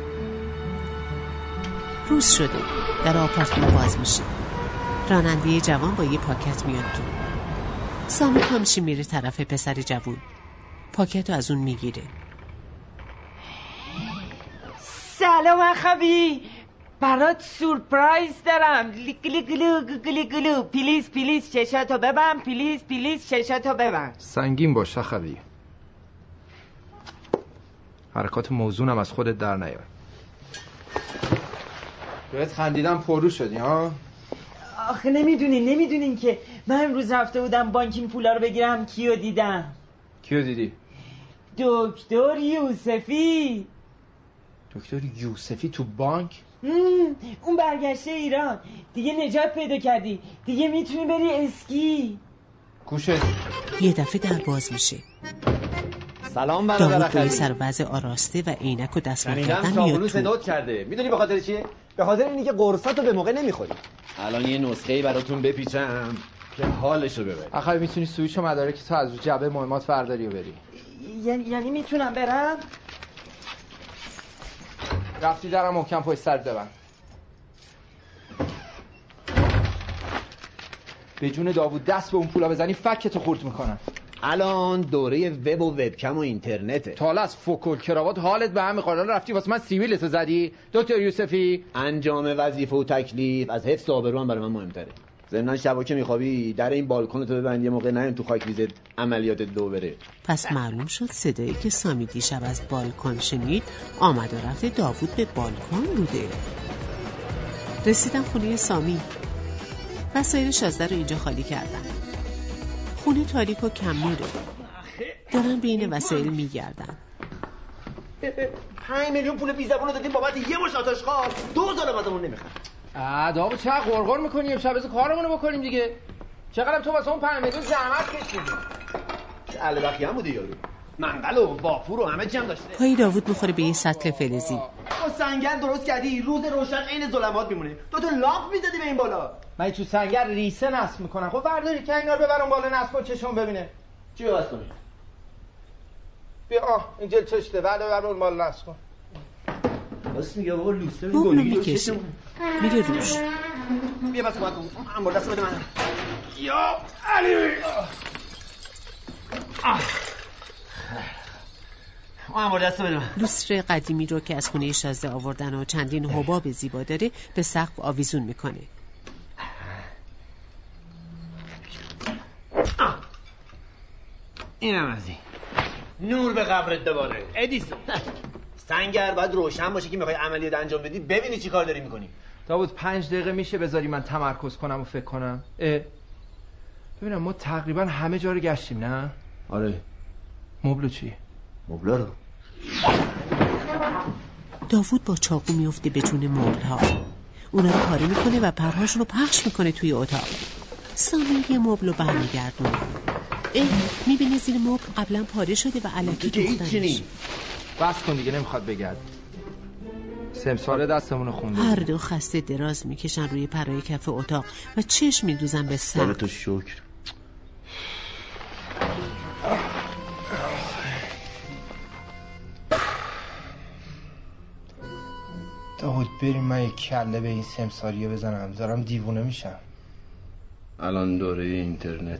روز شده. در آپارتمان باز میشه. راننده جوان با یه پاکت میاد تو. سامی همچی میره طرف پسر جوان. پاکت رو از اون میگیره.
سلام اخوی، برات سورپرایز دارم. گلو پلیز چشاتو ببند. پلیز چشاتو ببند.
سنگین باش اخوی. حرکات موزونم از خودت در نیار. بهت خندیدم پرو شدی ها؟
آخه نمیدونین که من امروز رفته بودم بانک این پولا رو بگیرم. کیو دیدم؟
کیو دیدی؟
دکتر یوسفی.
دکتر یوسفی تو بانک؟
اون برگشته ایران دیگه، نجات پیدا کردی دیگه، میتونی بری اسکی.
کوشت.
یه دفعه در باز میشه.
سلام برادر
داوود
خلیل.
سر وضع آراسته و عینک و دستمال کردن
شنیدم
میاد تو.
صدات کرده. میدونی به خاطر چیه؟ به خاطر اینی که قرصاتو به موقع نمیخوری. الان یه نسخه‌ای براتون بپیچم که حالشو ببری.
آخه میتونی سویچ و مدارک تو از رو جعبه مهمات برداری و بری.
یعنی میتونم برم؟
رفتی درم محکم پشت سر ببند. به جون داوود دست به اون پولا بزنی فکتو خورد میکنن.
الان دوره وب و وبکم و اینترنته.
تا حالا از فوکل کراوات حالت به هم میخوره. رفتی واسه من سیبیلتو زدی دکتر یوسفی؟
انجام وظیفه و تکلیف از حفظ آبرو برای من مهمتره. ضمن شبا که میخوابی در این بالکن تو ببند، یه موقع نیم تو خاک ریزت عملیات دو بره.
پس معلوم شد صدایی که سامی دیشب از بالکن شنید آمد و رفت داوود به بالکن بوده. رسیدم خونه سامی. وسایل شازده رو اینجا خالی کردم. خونه تاریک و کم میره. دارن بین وسایل میگردن.
5 میلیون پول بی زبون رو دادیم بابت یه مش آتش خال، 2000 ازمون نمیخواد.
داوود چه غرغر میکنی؟ امشب بز کارمونو بکنیم دیگه. چقدرم تو واسه اون 5 میلیون زحمت کشیدی.
چه البخی هم بوده یارو. منقل و وافور و همه چی هم داشته.
پای داوود میخوره به یه سطل فلزی.
با سنگر درست کردی، روز روشن عین ظلمات میمونه. تو لامپ میزدی به این بالا.
من تو سنگر ریسه نصب میکنم. خب برداری که اینا رو ببرم بالا نصب کن چشم ببینه.
چی واسه کنی؟
بیا این جل چشته بعد ببر اون بالا نصب کن.
بس میگه بابا لوسته
این گونگی رو کشی میره روش.
بیا بس کمک کن. انبار دست بده من. یا علی انبار دست بده من.
لوستر قدیمی رو که از خونه شازده آوردن و چندین حباب زیبا داره به سقف آویزون میکنه.
اینم از این. نور به قبرت دوباره ادیسون. سنگر باید روشن باشه که میخوای عملیات انجام بدی، ببینی چی کار داری میکنی.
داوود 5 دقیقه میشه بذاری من تمرکز کنم و فکر کنم؟ ببینم ما تقریبا همه جا رو گشتیم نه؟
آره.
مبلو چی؟
مبلا رو
داوود با چاقو میفته به جون مبل‌ها. اونا رو پاره میکنه و پرهاشون رو پخش میکنه توی اتاق. سامی یه مبل رو برمیگردونه. میبینه زیر مبل قبلا پاره شده و الکی دوختنش.
بس کن دیگه نمیخواد بگرد. سمسار دستمون خونده.
هر دو خسته دراز میکشن روی پرهای کف اتاق و چشم میدوزن به سقف.
تو شکر.
داوود بریم من یک کله به این سمساریه بزنم، دارم دیوونه میشم.
الان دوره اینترنت.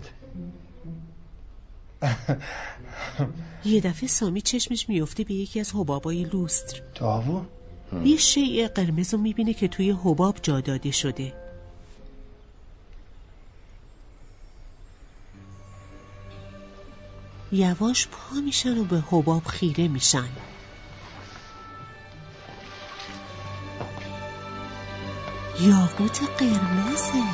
یه دفعه سامی چشمش میفته به یکی از حبابای لوستر.
داوود؟
یه شیء قرمز رو میبینه که توی حباب جا داده شده. یواش پا میشن و به حباب خیره میشن. یاقوت قرمزه.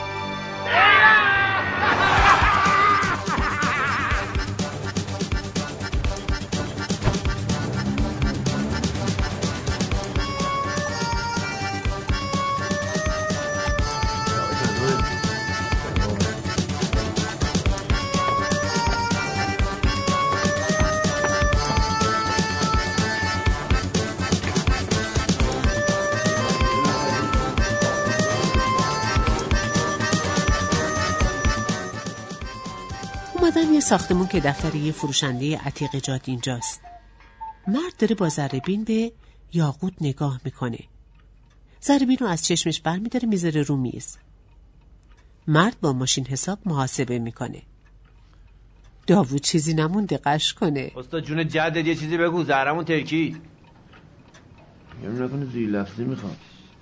اومدن یه ساختمون که دفتر یه فروشنده عتیق جاد اینجاست. مرد داره با ذره‌بین به یاقوت نگاه میکنه. ذره‌بین رو از چشمش برمی‌داره میذاره رو میز. مرد با ماشین حساب محاسبه میکنه. داوود چیزی نمونده قش کنه.
استاد جون جدت یه چیزی بگو، زهرمون ترکی. یعنی نکنه زیر لفظی میخوام.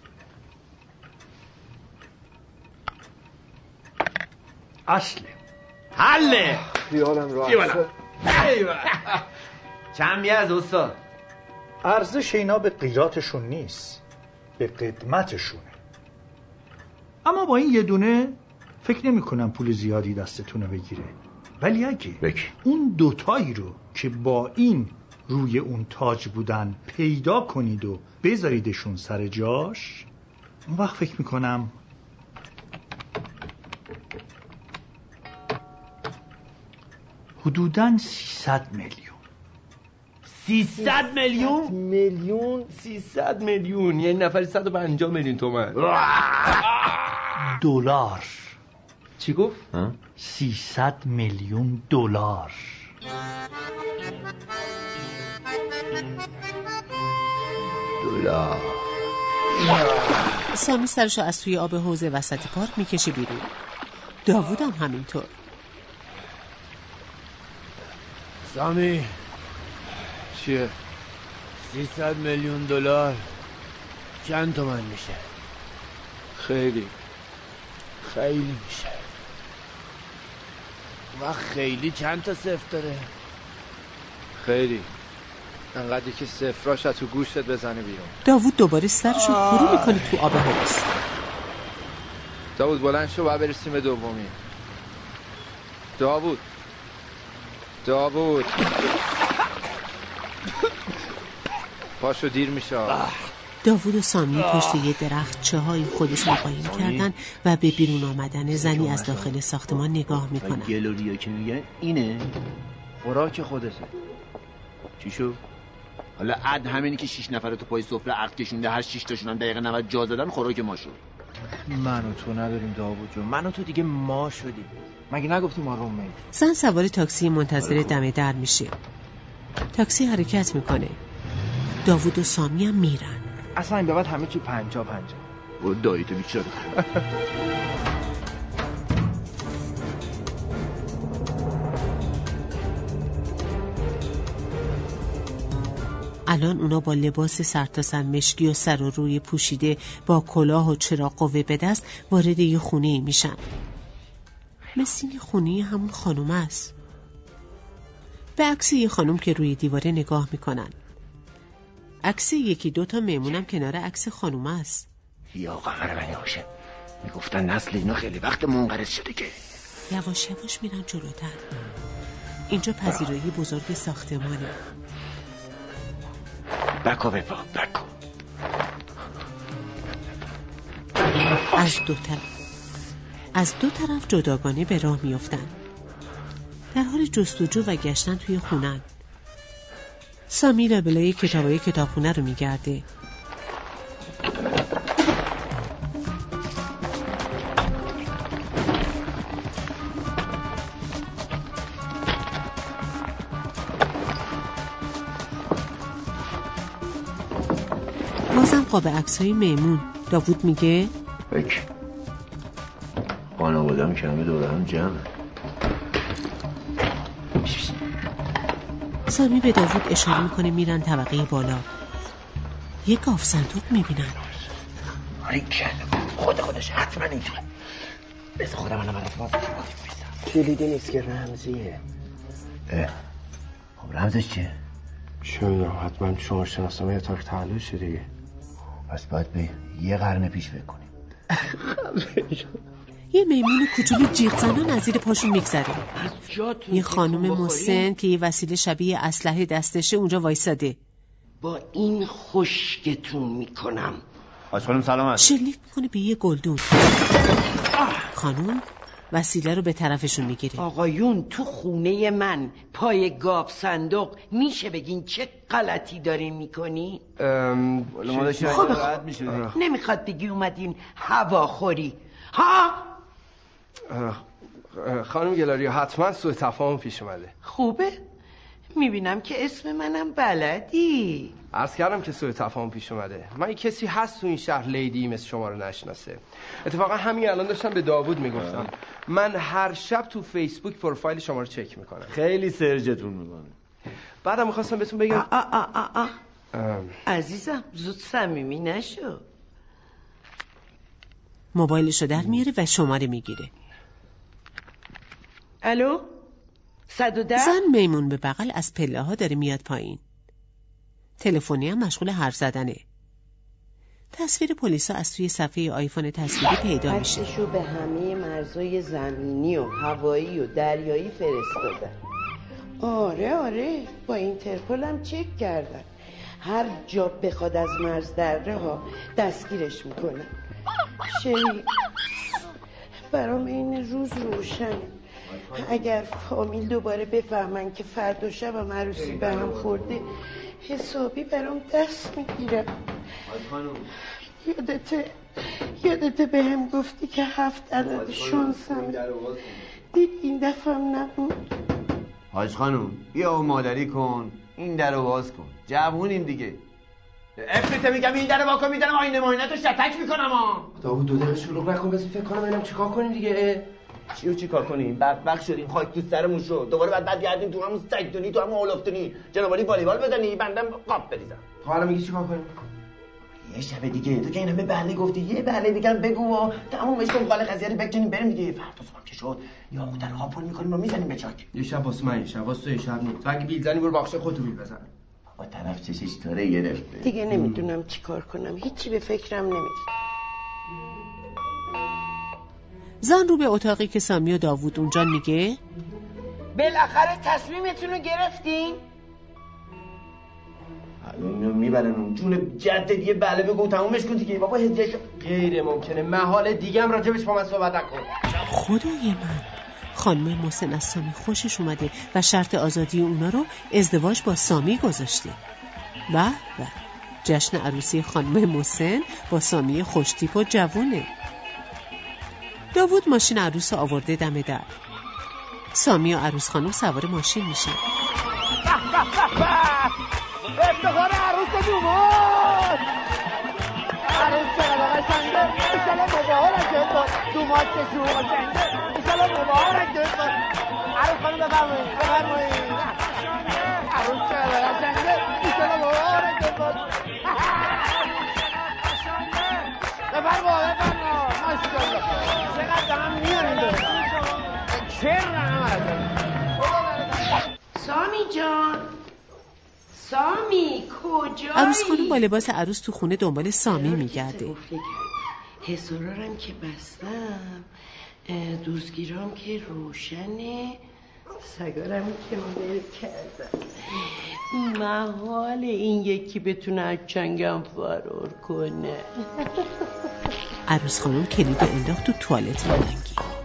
اصله
حله.
خیالم راحت.
ایوه. چند از استاد؟
ارزش اینا به قیراتشون نیست، به قدمتشونه. اما با این یه دونه فکر نمی کنم پول زیادی دستتونه بگیره. ولی اگه اون دوتایی رو که با این روی اون تاج بودن پیدا کنید و بذاریدشون سر جاش، اون وقت فکر میکنم حدوداً 300 میلیون.
300 میلیون؟
میلیون 300 میلیون یعنی نفری 150 میلیون تومان.
دلار.
چی گفت؟
300 میلیون دلار.
دلار.
سامی سرشو از توی آب حوض وسط پارک میکشه بیرون. داوود هم همینطور.
سامی
چیه؟
300 میلیون دلار چند تومن میشه؟
خیلی
میشه. و خیلی چند تا صفر داره؟
خیلی انقدری که صفراش از تو گوشت بزنه بیرون.
داوود دوباره سرشو فرو میکنه تو آب حوض.
داوود بلند شو باید برسیم به دومی. داوود پاشو دیر میشه.
داوود و سامی پشت یه درخت چاهای خودشون قایم کردن و به بیرون آمدن زنی از داخل ساختمان نگاه میکنن.
گلوریا که میگه اینه خوراک خودته. چی شو؟ حالا عد همینی که 6 نفر تو پای سفره عقد کشونده، هر 6 تاشون هم دقیقه 90 جا زدن، خوراک ما شد.
من و تو نداریم داوود جون، من و تو دیگه ما شدیم. مگه نگفتی ما رومید؟
زن سوار تاکسی منتظر دم در میشه. تاکسی حرکت میکنه. داوود و سامی هم میرن.
اصلا این به بعد همه چی 50-50.
و داییتو بیچاره.
الان اونا با لباس سرتاسر مشکی و سر و روی پوشیده با کلاه و چراغ قوه به دست وارد یه خونه میشن. مثل این خونه همون خانوم است. به عکس یه خانوم که روی دیواره نگاه میکنن. عکس 1-2 تا میمونم کنار عکس خانوم است.
یا قمر بنی هاشم میگفتن نسل اینا خیلی وقت منقرض شده که.
یواش یواش میرن جلوتر. اینجا پذیرایی بزرگ ساختمانه.
بکو بپا بکو.
از دو طرف جداگانه به راه میافتن. در حال جستجو و گشتن توی خونن. سامی لابلای کتابای کتابخونه رو میگرده. بازم قاب عکسای میمون. داوود میگه
خانواده‌ام کمی دوره هم جمعه.
سامی به داوود اشاره میکنه میرن طبقه بالا. یه گاف صندوق میبینن.
خودش حتما اینجا. بذار خودم الان برات باز می‌کنم.
کلیدی نیست که رمزیه.
خب رمزش چیه؟
چه میدونم، حتما شماره شناسنامه اتاق تولدشه دیگه.
پس باید به 1 قرن پیش فکر کنیم.
یه میمون کوچولو جیغ زنان از زیر پاشون میگذره. یه خانم مسن که یه وسیله شبیه اسلحه دستشه اونجا وایساده.
با این خشکتون میکنم.
خانم سلامت.
شلیک میکنه به یه گلدون. خانم وسیله رو به طرفشون میگیره.
آقایون تو خونه من پای گاف صندوق میشه بگین چه غلطی دارین میکنی؟ نمیخواد بگی اومدین هواخوری ها؟
خانم گلاریا حتما سوء تفاهم پیش اومده.
خوبه؟ میبینم که اسم منم بلدی.
عرض کردم که سوء تفاهم پیش اومده. من کسی هست تو این شهر لیدی مثل شما رو نشناسه. اتفاقا همین الان داشتم به داوود میگفتم من هر شب تو فیسبوک پروفایل شما رو چک میکنم.
خیلی سرجتون میکنه.
بعدم میخواستم بهتون بگم
عزیزم زود صمیمی نشو.
موبایلشو در میاره و شماره میگیره.
الو 110.
زن میمون به بغل از پله ها داره میاد پایین. تلفنی هم مشغول حرف زدنه. تصویر پلیسا از توی صفحه آیفون تصویری پیدا میشه.
عکسشو به همه مرزهای زمینی و هوایی و دریایی فرستادن. آره با اینترپول هم چک کردن. هر جا بخواد از مرز دره ها دستگیرش میکنن. برام این روز روشنه. اگر فامیل دوباره بفهمن که فردا شبم عروسی به هم خورده حسابی برام دست میگیرم. یادته به هم گفتی که 7 عدد شانسم دید این دفعه هم نبود.
حاج خانوم بیا و مادری کن، این در رو باز کن، جوونیم دیگه. افریته میگم این در رو با کن، میدنم آینه ماینه شتک میکنم ها.
داوود 2 دقیقه شلوغ نکن، بس فکر کنم اینم چیکار کنیم دیگه.
چی کار کنیم؟ بدبخت شدیم، خاک تو سرمون شد، دوباره بعد گردیم تو همون سگدونی، تو همون اولفتونی، جنابالی والیبال بزنی، بندم قاب بریزم.
تو حالا میگی چیکار کنیم؟
یه شب دیگه تو که این همه بله گفتی، یه بله دیگه هم بگو و تمومش کن، قال قضیه رو بکنیم بریم دیگه. فردا صبح که شد یا خودت رو هاپول میکنیم و میزنیم به چاک.
یه شب واسه من، یه شب واسه تو، یه شب نیست. اگه بیل زنی برو باخشه خودتو بیل بزن.
با طرف چشش تاره گرفته.
دیگه نمیدونم چی کار کنم، هیچی به فکرم نمیاد.
زن رو به اتاقی که سامی و داوود اونجا میگه
بالاخره تصمیمتون رو گرفتین؟
اینو میبرن اون جون جد دیگه بله بگو تمومش کن دیگه بابا. هدیه‌شو
غیر ممکنه، محال دیگه هم راجبش با من صحبت نکن.
خدای من، خانم محسن از سامی خوشش اومده و شرط آزادی اونا رو ازدواج با سامی گذاشته. به جشن عروسی خانم محسن با سامی خوشتیپ و جوونه. داوود ماشین عروس رو آورده دم در. سامی و عروس خانم سوار ماشین میشن.
افتخار عروس دوماد، عروس چقدر قشنگه، ایشالا مبارک دوماد که شو قشنگه، ایشالا مبارک عروس خانم بفرمایید. عروس چقدر قشنگه، ایشالا مبارک بفرمایید. ماشاءالله چقدر هم میارین چه رحم.
سامی جان، سامی کجایی؟
عروس خانم با لباس عروس تو خونه دنبال سامی میگرده.
حسارارم که بستم، دوزگیرام که روشنه، سگارم که مدر کردم. محال این یکی بتونه از چنگم فرار کنه.
عروس خانم کلید انداخت تو توالت رنگی.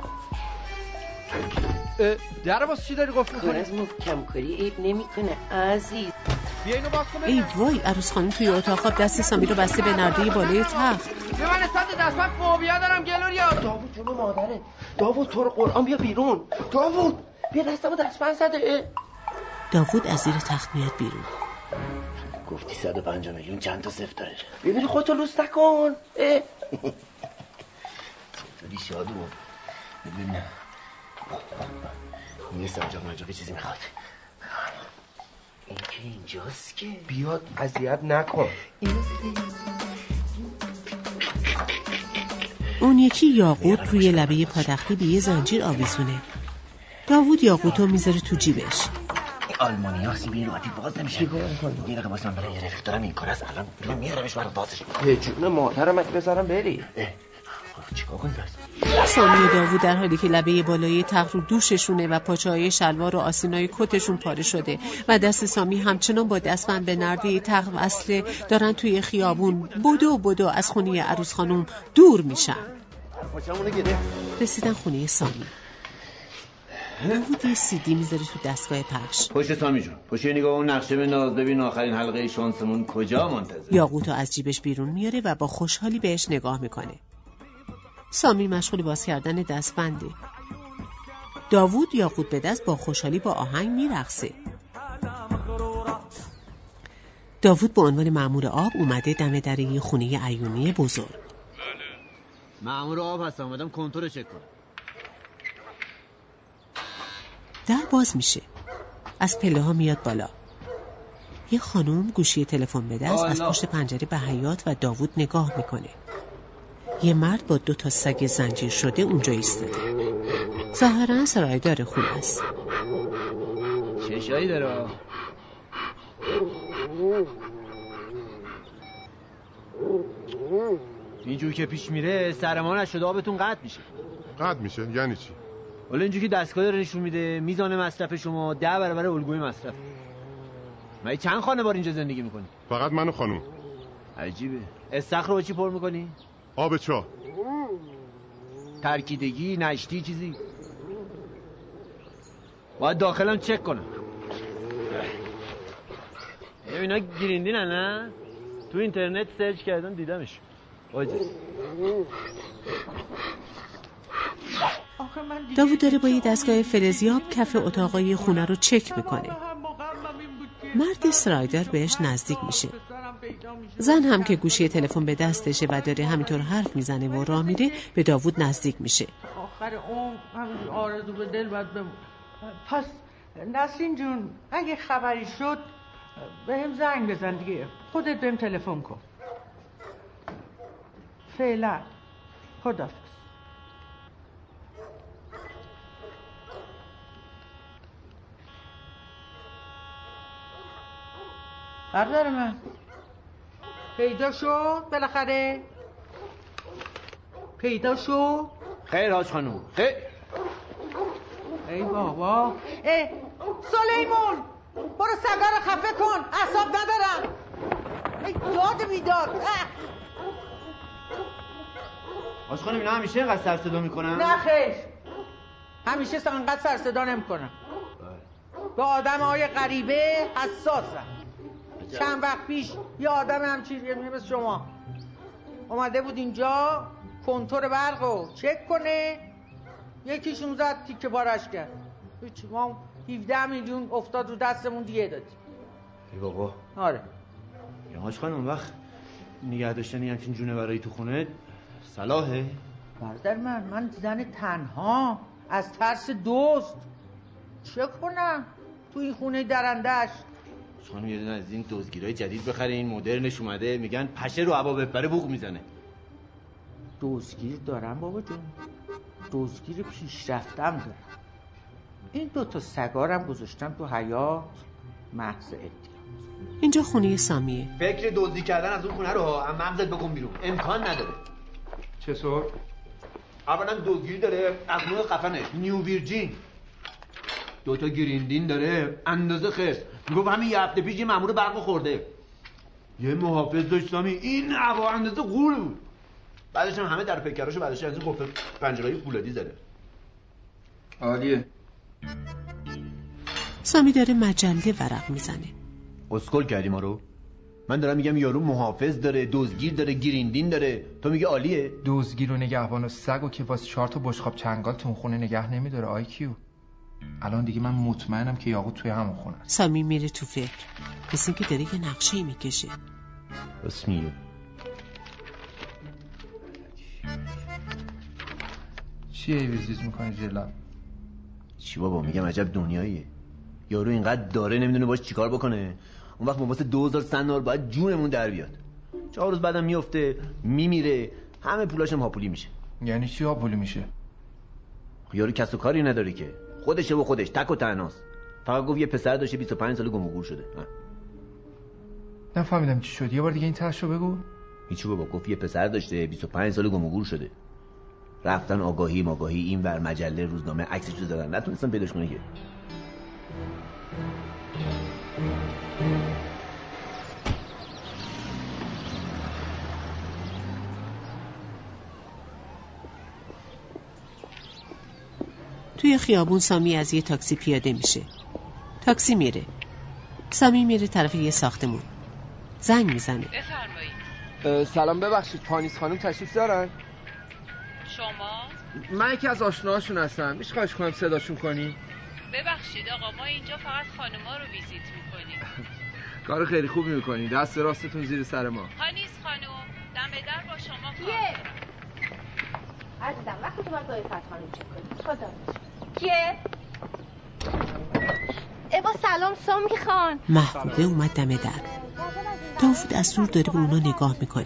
در باز چی داری گفت میکنی؟
کار از محکم کاری عیب نمیکنه عزیز.
بیا اینو باز کن.
ای وای، عروس خانم توی اتاق خواب دست سامی رو بسته به نرده بالای تخت.
به من استاد دست من فوبیا دارم گلوریا. داوود جلو مادره. داوود تو رو قرآن بیا بیرون. داوود بیا دستمو دستمن زده.
داوود از زیر تخت میاد بیرون.
گفتی 150 میلیون چند تا صفر داره؟
ببینی خودتو لوس نکن.
خیلی شادو. ببین این سرجا مجاقی چیزی میخواد. این که اینجاست که
بیاد اذیت نکن.
اون یکی یاقوت روی لبه پاتختی به یه زنجیر آویزونه. داوود یاقوتو میذاره تو جیبش.
آلمانیاسی به راحتی باز نمیشه. یه دقیقه واسه من برای یه رفیق دارم این کار است. الان بیرون میارمش برای بازش.
یه جون مادرم اگه بذارم بری.
چیکار کنی پس؟
سامی و داوود در حالی که لبه بالای تخت رو دوششونه و پاچه‌های شلوار و آستینای کتشون پاره شده و دست سامی همچنان با دستبند به نرده تخت وصله دارن توی خیابون بدو از خونه عروس خانم دور میشن. رسیدن خونه سامی. داوود یه CD میذاره تو دستگاه پخش.
پشت سامی جون، پشت نگاه اون نقشه بنداز ببین آخرین حلقه شانسمون کجا منتظر.
یاقوتو از جیبش بیرون میاره و با خوشحالی بهش نگاه میکنه. سامی مشغول باز کردن دستبنده. داوود یاقوت به دست با خوشحالی با آهنگ میرقصه. داوود به عنوان مأمور آب اومده دم در یه خونه عیونی بزرگ.
مأمور آب هستم، اومدم کنتور چک کنم.
در باز میشه. از پله ها میاد بالا. یه خانوم گوشی تلفن به دست از پشت پنجره به حیاط و داوود نگاه میکنه. یه مرد با 2 سگ زنجیر شده اونجا ایستاده. ظاهرا سرایدار خونه است.
چشایی داره. اینجور که پیش میره سرما نشده آبتون قطع میشه.
قطع میشه یعنی چی؟
ولی اینجور که دستگاه داره نشون میده میزان مصرف شما 10 برابر الگوی مصرف. مگه چند خانوار اینجا زندگی میکنی؟
فقط من و خانوم.
عجیبه. استخر رو چی پر میکنی؟
آب 4.
ترکیدگی، نشتی چیزی؟ باید داخلم چک کنم. اینا گریندین نه؟ تو اینترنت سرچ کردم دیدمش.
داوود داره با یه دستگاه فلزیاب کف اتاقای خونه رو چک میکنه. مرد استرایدر بهش نزدیک میشه. زن هم که گوشی تلفن به دستشه و داره همینطور حرف میزنه و راه میره به داوود نزدیک میشه.
آخر عمر همین آرزو به دل باید بمون. پس نسرین جون اگه خبری شد به هم زنگ بزن دیگه. خودت بهم تلفن کن. فعلا خداحافظ. برادر من پیدا شد بالاخره؟ پیدا شد؟
خیر حاج خانوم خیر.
ای بابا سلیمون برو سگا رو خفه کن، اعصاب ندارم. ای داد بیداد.
حاج خانوم اینا همیشه اینقدر سر صدا میکنن؟
نه خیر، همیشه انقدر سر صدا نمیکنن. به آدم های غریبه حساسم. چند وقت پیش یه آدم همچین مثل شما اومده بود اینجا کنتور برق رو چک کنه، یکیشون زد تیکه پارش کرد. ما 17 میلیون افتاد رو دستمون دیگه دادیم.
ای بابا.
آره
یا حاج خانم وقت نگه داشتنی همچین جونورایی تو خونه صلاحه؟
برادر من زن تنها از ترس دوست چه کنم تو این خونه درندش.
خانم یه دونه از این دزدگیرای جدید بخره، این مدرنش اومده میگن پشه رو هوا بپره بوق میزنه.
دزدگیر دارم بابا جون، دزدگیر پیشرفتم دارم. این دوتا سگارم گذاشتم تو حیاط محض احتیاط.
اینجا خونه سامیه.
فکر دزدی کردن از اون خونه رو هم مغزت بکن بیرون، امکان نداره.
چطور؟
اولا دزدگیری داره از نوع خفنش نیو ویرجین، دوتا گریندین داره اندازه خرس. میگفت همین یه هفته پیش یه مامور برق خورده، یه محافظ داشت سامی این هوا اندازه غول بود. بعدش هم همه در پیکراشو بعدش از این قفل پنجره‌ای فولادی زده.
عالیه.
سامی داره مجله ورق میزنه.
اسکل کردی ما رو؟ من دارم میگم یارو محافظ داره، دزدگیر داره، گریندین داره، تو میگه عالیه؟
دزدگیر و نگهبان و سگو که واسه 4 تا بشقاب چنگال تو خونه نگه نمیداره. آی کیو الان دیگه من مطمئنم که یاقوت توی همون خونه است.
سامی میره تو فکر، مثل که داره یه نقشه میکشه.
رسمیه.
چیه ویزیز میکنی جلال؟
چی بابا میگم عجب دنیاییه. یارو اینقدر داره نمیدونه باش چیکار بکنه. اون وقت ما واسه 2000 سنار باید جونمون در بیاد. 4 روز بعدم میفته میمیره، همه پولاش هم هاپولی میشه.
یعنی چی هاپولی میشه؟
یارو کس و کاری نداره که، خودشه و خودش تک و تنهاست. فقط گفت یه پسر داشته 25 سال گم و گور شده.
نفهمیدم چی شد، یه بار دیگه این تاشو بگو.
هیچی بابا، گفت یه پسر داشته 25 سال گم و گور شده. رفتن آگاهی این ور مجله روزنامه عکسشو زدن، نتونستن پیداش کنه که.
توی خیابون سامی از یه تاکسی پیاده میشه. تاکسی میره. سامی میره طرف یه ساختمون. زنگ میزنه.
بفرمایید. سلام، ببخشید پانیز خانم تشریف دارن؟
شما؟
من یکی از آشناهاشون هستم. میشه خواهش کنم صداشون کنی؟
ببخشید آقا، ما اینجا فقط خانوما رو ویزیت میکنیم.
کار خیلی خوبی میکنی، دست راستتون زیر سر ما.
پانیز خانم دم در با شما کار دارم.
عزیزم وقتی تو باید با عفت خانم چک کنی. خدا کیه؟ با سلام سامی خان.
محبوبه اومد دم در. داوود از دور داره به اونا نگاه میکنه.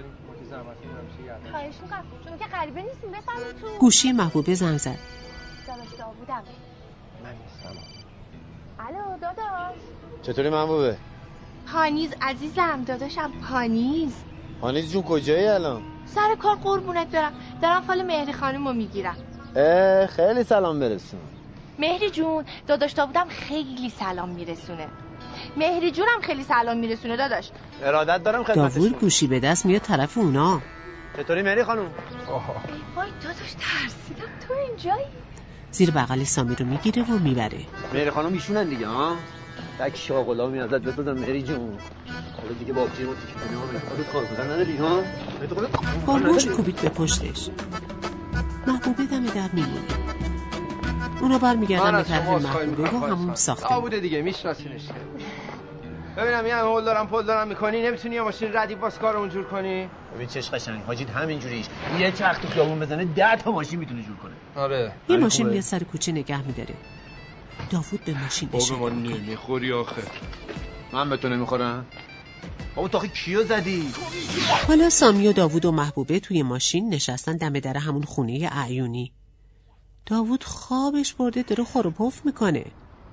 خواهش میکنم شما که غریبه نیستیم، بفرمایید تو.
گوشی محبوبه زنگ زد.
داداش داوودم.
من نیستم.
الو داداش.
چطوری محبوبه؟
پانیز عزیزم، داداشم پانیز.
پانیز جون کجایی الان؟
سر کار قربونت برم، دارم فال مهری خانم رو میگیرم.
خیلی سلام برسون.
مهری جون داداش داوودم خیلی سلام میرسونه. مهری جونم خیلی سلام میرسونه داداش.
ارادت دارم خدمتشون.
داوود گوشی به دست میاد طرف اونا.
چطوری مهری خانم؟
وای داداش ترسیدم، تو اینجایی؟
زیر بغل سامی رو میگیره و میبره.
مهری خانم ایشونن دیگه ها؟ تک شاغلا ازت بسازم مهری جون. حالا دیگه بابجی رو تیک کنه ها. خودت کار کردن نداری ها؟
با مشت کوبید به پشتش. محبوبه دم در میمونه. اونا برمیگردن به طرف محبوبه و همون ساخته
بوده دیگه میشناسینش. ببینم یه هول دارم پل دارم میکنی، نمیتونی یه ماشین ردیف باز کارمون جور کنی؟
ببین چش قشنگ حاجید همینجوریش یه چرخ تو خیابون بزنه 10 تا ماشین میتونه جور کنه.
آره
یه ماشین میاد سر کوچه نگه میداره. داوود به ماشین
بابا ما نمیخوری آخه.
من به تو نمیخورم؟ بابا تو آخه کیو زدی؟
حالا سامی و داوود و محبوبه توی ماشین نشستن دم در همون خونه اعیونی. داوود خوابش برده داره خور و پف میکنه.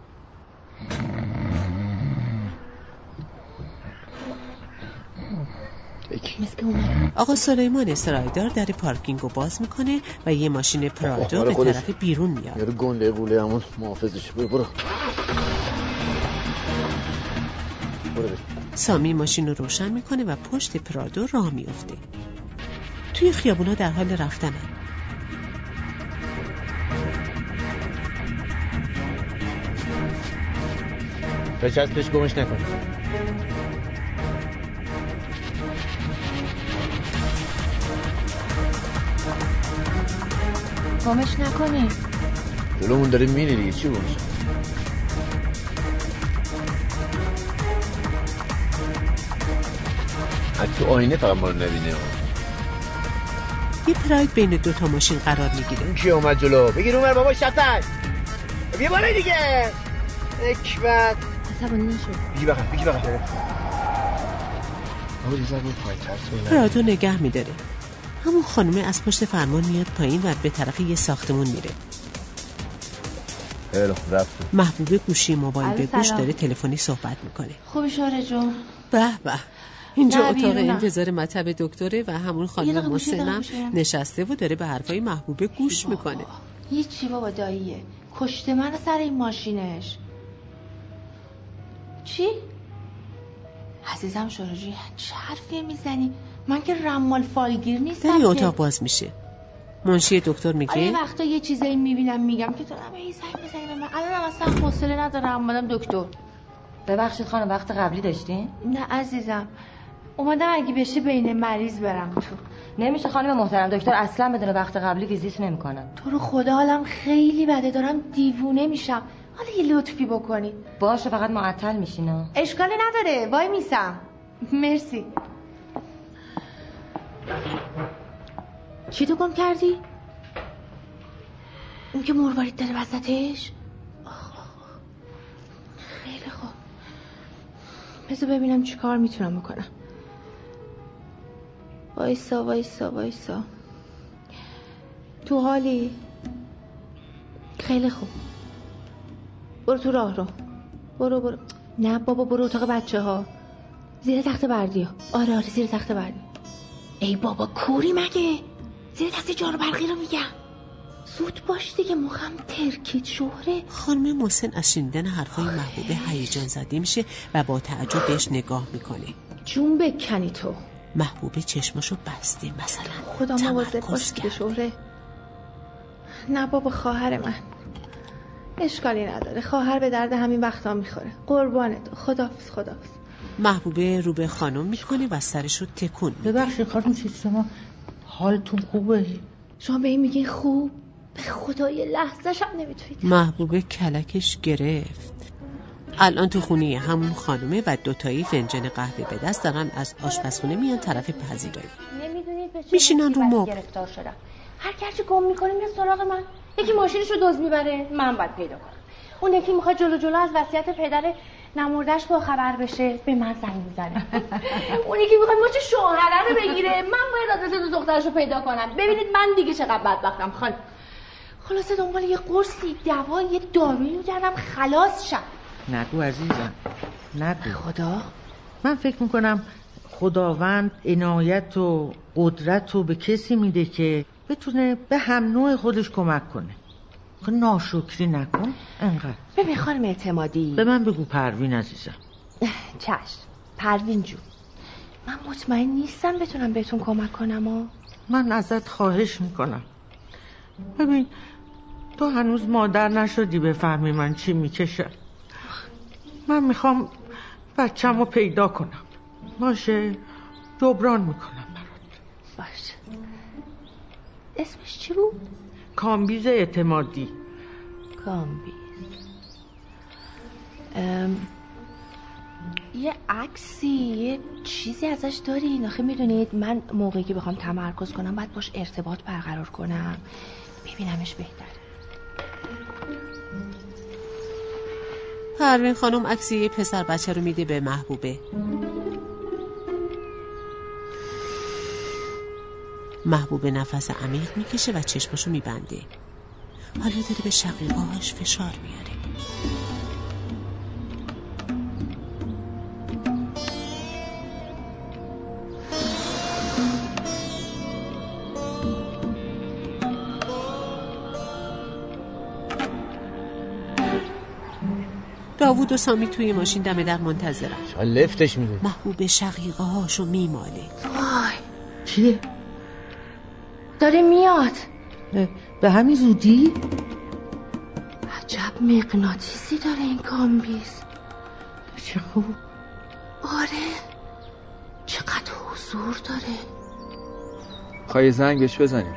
آقا سلیمان سرایدار در پارکینگو باز میکنه و یه ماشین پرادو به طرف بیرون میاد.
یارو گنده قوله همون محافظش. برو
سامی ماشین رو روشن میکنه و پشت پرادو راه میفته. توی خیابونا در حال رفتنن.
بچسبش گمش نکن.
گمش نکنی.
جلومون داره میره دیگه چی باشه؟ از تو آینه فقط ما رو نبینه.
یه پراید بین دوتا ماشین قرار میگیره.
کی اومد جلو؟ بگیر اونور بابا شطرک. بیا بالا دیگه. اکبر
عصبانی نشو.
بگی بقیه
پرادو نگه میداره. همون خانومه از پشت فرمان میاد پایین و به طرف یه ساختمون میره.
رفت.
محبوبه گوشی موبایل به گوش داره تلفنی صحبت میکنه.
خوبی شوهر جون؟
به اینجا اتاق انتظار مطب دکتره و همون خانم محسنم نشسته و داره به حرفای محبوبه گوش میکنه.
هیچی بابا داییه. کشته من سر این ماشینش. چی؟ عزیزم شوهرجی چه حرفی میزنی؟ من که رمال فالگیر نیستم.
در اتاق باز میشه. منشی دکتر میگه
یه وقتا یه چیزایی میبینم میگم که تو نمی‌ای زنگ بزنی به من. الانم اصلا حوصله ندارم اومدم دکتر.
ببخشید خانم وقت قبلی داشتین؟
نه عزیزم اومدم اگه بشه بین مریض برم تو.
نمیشه خانم محترم، دکتر اصلا بدون وقت قبلی ویزیت نمی‌کنن.
تو رو خدا حالم خیلی بده، دارم دیوونه میشم. حالا یه لطفی بکنید.
باشه فقط معطل میشین.
اشکالی نداره وای میسم. مرسی. چی تو گم کردی؟ اون که مروارید داره وسطش؟ خیلی خوب. بذار ببینم چی کار میتونم بکنم. وایسا. تو حالی؟ خیلی خوب. برو تو راه رو. برو. نه بابا برو اتاق بچه ها. زیر تخت بردی ها. آره زیر تخت بردی. ای بابا کوری مگه؟ زیر دست جارو برقی رو میگم. زود باش دیگه مخم ترکید شهره.
خانم محسن از شنیدن حرفای محبوبه هیجان زده میشه و با تعجب بهش نگاه میکنه.
جون بکنی تو.
محبوبه چشماشو بسته مثلا.
خدا مواظب باش دیگه شهره. نه بابا خواهر من. اشکالی نداره، خواهر به درد همین وقتا میخوره. قربانت. خداحافظ.
محبوبه رو به خانم میکنه و سرشو تکون.
ببخشید خانم شما حالتون خوبه؟
شما به این میگین خوب؟ به خدا یه لحظه شب نمیتونید.
محبوبه کلکش گرفت. الان تو خونه همون خانومه و دوتایی فنجان قهوه به دست دارن از آشپزخونه میان طرف پذیرایی. میشینن رو مبل.
گرفتار شدم. هر کارچی گم میکنه میاد سراغ من. یکی ماشینشو دزد میبره، من باید پیدا کنم. اون یکی میخواد جلو از وصیت پدر نمردش با خبر بشه، به من زنگ میزنه. اون یکی میخواد ماچ شوهره رو بگیره، من باید آدرس دو دخترشو پیدا کنم. ببینید من دیگه چقدر بدبختم. خلاصه دنبال یه قرصی، دوا، یه دارویی میگردم خلاص شم.
نگو عزیزم نگو.
خدا
من فکر میکنم خداوند عنایت و قدرت رو به کسی میده که بتونه به هم نوع خودش کمک کنه. ناشکری نکن انقدر.
ببین خانم اعتمادی،
به من بگو پروین عزیزم.
چشم پروین جون، من مطمئن نیستم بتونم بهتون کمک کنم.
من ازت خواهش میکنم. ببین تو هنوز مادر نشدی بفهمی من چی میکشم. من میخوام بچم رو پیدا کنم. باشه جبران میکنم برات.
باشه. اسمش چی بود؟
کامبیز اعتمادی.
کامبیز. یه عکسی یه چیزی ازش دارین؟ آخه میدونید من موقعی که بخوام تمرکز کنم باید باش ارتباط برقرار کنم، ببینمش بهتره.
پروین خانم عکسی یه پسر بچه رو میده به محبوبه. محبوبه نفس عمیق میکشه و چشماشو میبنده. حالا داره به شقیقه‌هاش فشار میاره. داوود و سامی توی ماشین دم در منتظرن.
شاید لفتش میده.
محبوب شقیقه هاشو میماله.
وای
چیه؟
داره میاد.
به همین زودی؟
عجب مغناطیسی داره این کامبیز.
چه خوب.
آره چقدر حضور داره.
خواهی زنگ بهش بزنیم.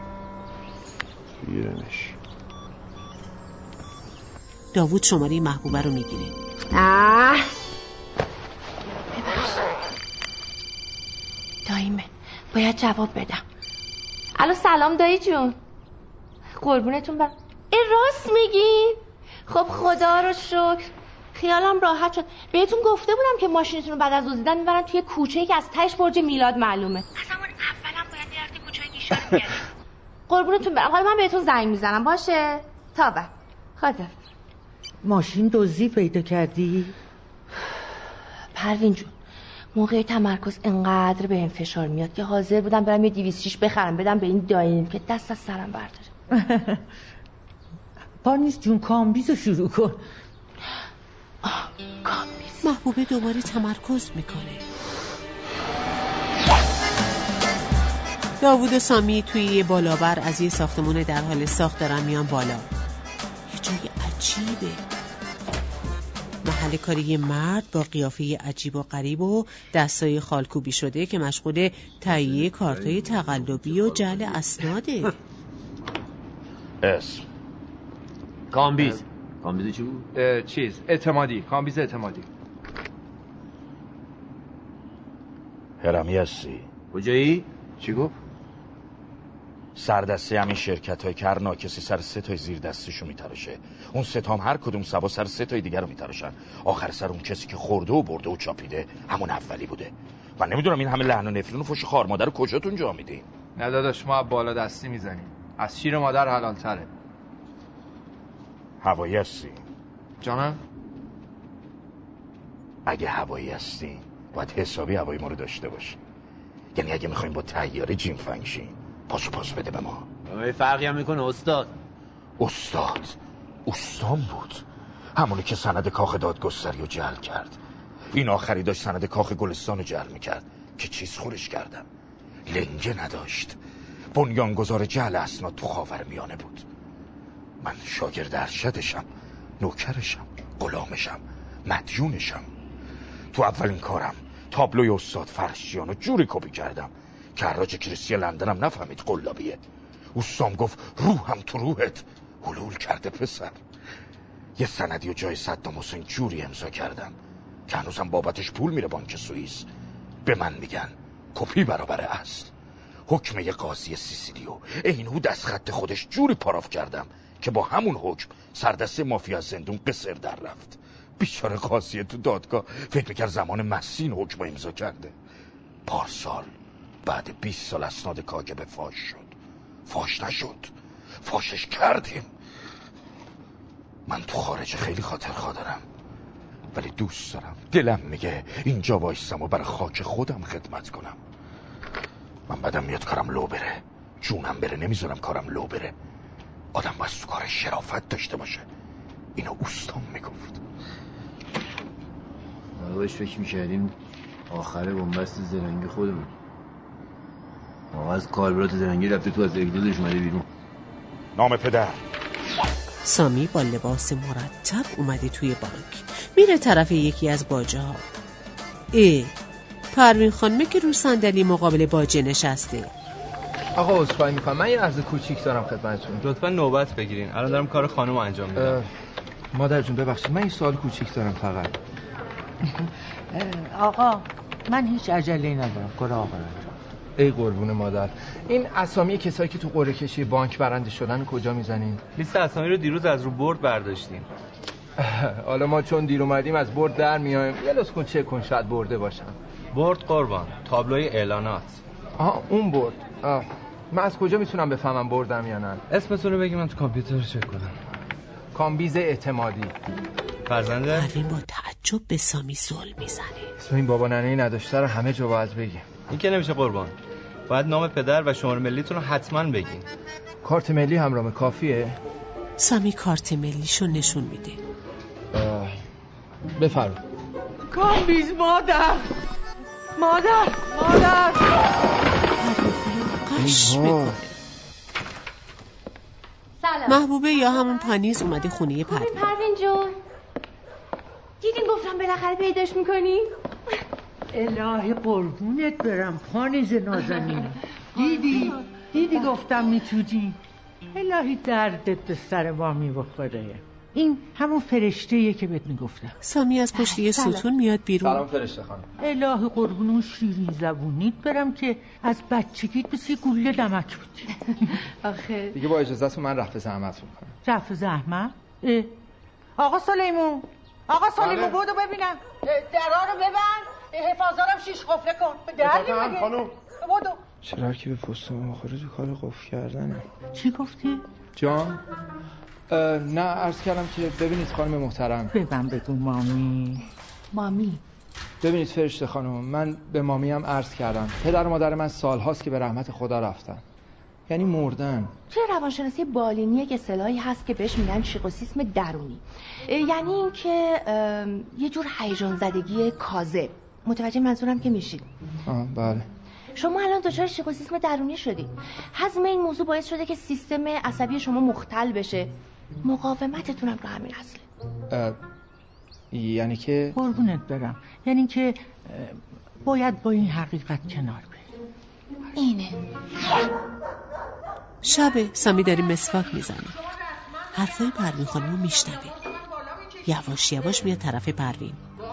بیرمش.
داوود شماره محبوبه رو میگیره.
ببخش داییمه باید جواب بدم. الو سلام دایی جون، قربونتون برم. راست میگین؟ خب خدا رو شکر خیالم راحت شد. بهتون گفته بودم که ماشینتون رو بعد از دزدیدن میبرن توی کوچه‌ای که از تهش برج میلاد معلومه. از همون اولم باید میرفتی کوچه‌ای نشون میدادی. قربونتون برم. حالا من بهتون زنگ میزنم. باشه تا بعد. خدا.
ماشین دزدی پیدا کردی؟
پروین جون موقع تمرکز انقدر به این فشار میاد که حاضر بودم برم یه 206 بخرم بدم به این دایم که دست از سرم برداره.
پانیس جون کامبیز رو شروع کن.
کامبیز.
محبوبه دوباره تمرکز میکنه. داوود و سامی توی یه بالابر از یه ساختمون در حال ساخت دارن میان بالا. یه جای عجیبه. محل کاری یه مرد با قیافه عجیب و غریب و دستای خالکوبی شده که مشغول تهیه کارتای تقلبی و جعل اسناده.
اسم کامبیز. کامبیز چی بود؟
اعتمادی. کامبیز اعتمادی.
هرمی هستی؟
کجایی؟
چی گفت؟
سردسته همین شرکت های که هر ناکسی سر 3 تای زیر دستشو میتراشه. اون 3 تام هر کدوم سبا سر 3 تای دیگر رو میتراشن. آخر سر اون کسی که خورده و برده و چاپیده همون اولی بوده. من نمیدونم این همه لعن و نفرین و فوش خار مادر رو کجاتون جا میدین؟
نه داداش ما بالا دستی میزنیم. از شیر مادر حلال تره.
هوایی هستی؟
جانم؟
اگه هوایی هستی باید حسابی هوایی ما رو داشته باشی. یعنی اگه میخوایم با طیاره جیم فنگ شیم پاس بده به ما.
فرقی هم میکنه استاد.
استان بود، همونی که سند کاخ دادگستری رو جعل کرد. این آخری داشت سند کاخ گلستان رو جعل میکرد که چیز خورش کردم. لنگه نداشت. بنیانگذار جعل اسناد تو خاورمیانه بود. من شاگرد ارشدشم، نوکرشم، غلامشم، مدیونشم. تو اولین کارم تابلوی استاد فرشیان رو جوری کپی کردم که حراج کریستی لندنم نفهمید قلابیه. اوستام گفت روحم تو روحت. حلول کرده پسر. یه سندی و جای صدام حسین جوری امضا کردم که هنوزم بابتش پول میره بانک سوئیس. به من میگن کپی برابر اصل. حکم یه قاضی سیسیلیو اینو دست خط خودش جوری پاراف کردم که با همون حکم سردسته مافیا زندون قصر در رفت. بیچاره قاضی تو دادگاه فکر میکرد زمان مسین حکم امضا کرده. پارسال بعد 20 سال اسناد کاگب فاش شد. فاش نشد، فاشش کردیم. من تو خارج خیلی خاطرخواه دارم ولی دوست دارم. دلم میگه اینجا وایستم و برای خاک خودم خدمت کنم. من بدم میاد کارم لو بره، جونم بره. نمیذارم کارم لو بره. آدم باید تو کار شرافت داشته باشه. اینو اوستام میگفت.
ما باش فکر میکردیم آخره بنبست زرنگی خودمون. ما از کاربرات زرنگی رفته تو از اگدادش اومده بیرون.
نام پدر
سامی با لباس مرتب اومده توی بانک. میره طرف یکی از باجه ها. پروین خانمه که رو صندلی مقابل باجه نشسته.
آقا عذرخواهی میکنم، من یه عرض کوچیک دارم خدمتتون.
لطفا نوبت بگیرین، الان دارم کار خانم انجام میدم.
مادر جون ببخشید، من یه سوال کوچیک دارم فقط.
آقا من هیچ عجله‌ای ندارم، کار آقا انجام.
ای قربون مادر، این اسامی کسایی که تو قرعه کشی بانک برنده شدن کجا میزنین؟
لیست اسامی رو دیروز از رو برد برداشتیم.
حالا ما چون دیر اومدیم از برد در میایم. یه لحظه کن چک کن، شاید برده باشم.
برد قربان، تابلوی اعلانات.
اون برد. من از کجا میتونم بفهمم بردم یا نه؟
اسمتون رو بگی من تو کامپیوتر رو چک کنم.
کامبیز اعتمادی.
فرزنده؟
پروین با تعجب به سامی زل میزنه.
اسم این بابا ننه‌ای نداشته رو همه جا باید بگیم.
این که نمیشه قربان. باید نام پدر و شماره ملیتون رو حتما بگین.
کارت ملی همراهم کافیه؟
سامی کارت ملیشو نشون میده.
بفرم.
کامبیز مادر.
قش میکنه.
سلام.
محبوبه یا همون پانیز اومده خونه پروین.
پروین جون دیدین گفتم بالاخره پیداش میکنی؟
الهی قربونت برم پانیز نازنین. دیدی گفتم میتونی. الهی دردت به سر ما میبخوره. این همون فرشته‌ایه که بهت میگفتم.
سامی از پشت یه ستون میاد بیرون.
سلام فرشته خانم.
الهی قربون شیرین زبونیت برم که از بچگیت مثل گوله نمک بودی.
آخه
دیگه با اجازهتون من رفع زحمت میکنم.
رفع زحمت؟ آقا سلیمون بودو ببینم. درا رو ببند، حفاظارم شیش قفله کن. به در میگه خانم. بودو.
چرا که به پست ما آخره تو کار قفل کردنه؟
چی گفتی؟
جان؟ نه عرض کردم که ببینید خانم محترم.
بگو مامی.
ببینید فرشته خانم، من به مامی هم عرض کردم پدر و مادر من سالهاست که به رحمت خدا رفتن، یعنی مردن.
چه روانشناسی بالینیه که اصطلاحی هست که بهش میگن شیخوسیسم درونی، یعنی این که یه جور هیجان زدگی کاذب. متوجه منظورم که میشید؟
بله.
شما الان دچار شیخوسیسم درونی شدید. هضم این موضوع باعث شده که سیستم عصبی شما مختل بشه. مقاومتتون هم رو همین اصله.
یعنی که
قربونت برم، یعنی که باید با این حقیقت کنار بریم.
اینه.
شب سامی داره مسواک میزنه. حرفای پروین خانمو میشنوه. یواش یواش میاد طرف پروین.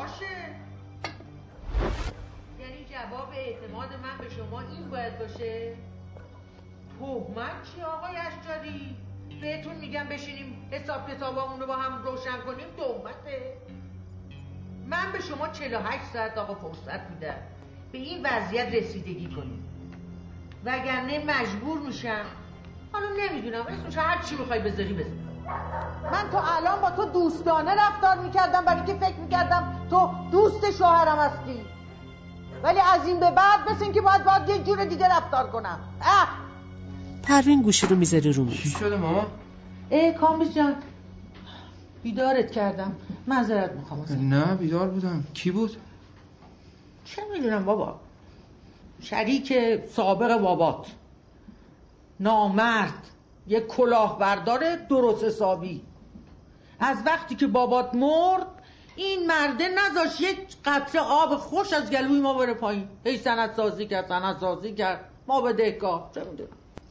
یعنی جواب اعتماد من به شما این باید باشه؟ تهمت چی آقای اشجاری؟ بهتون میگم بشینیم حساب کتابامون رو با هم روشن کنیم، تهمته؟ من به شما 48 ساعت آقا فرصت میدم به این وضعیت رسیدگی کنیم، وگرنه مجبور میشم. حالا نمیدونم اسمش هر چی میخوای بذاری بذار. من تا الان با تو دوستانه رفتار میکردم برای که فکر میکردم تو دوست شوهرم هستی، ولی از این به بعد مثل این که باید یه جور دیگه رفتار کنم.
پروین گوشی رو میذاره رو میز.
چی شده ماما؟
کامبیز جان بیدارت کردم، معذرت میخوام.
نه بیدار بودم. کی بود؟
چه میدونم بابا، شریک سابق بابات، نامرد، یه کلاهبردار درست حسابی. از وقتی که بابات مرد این مرده نذاش یک قطره آب خوش از گلوی ما بره پایین. هی سند سازی کرد، ما بدهکار. چه میدونم.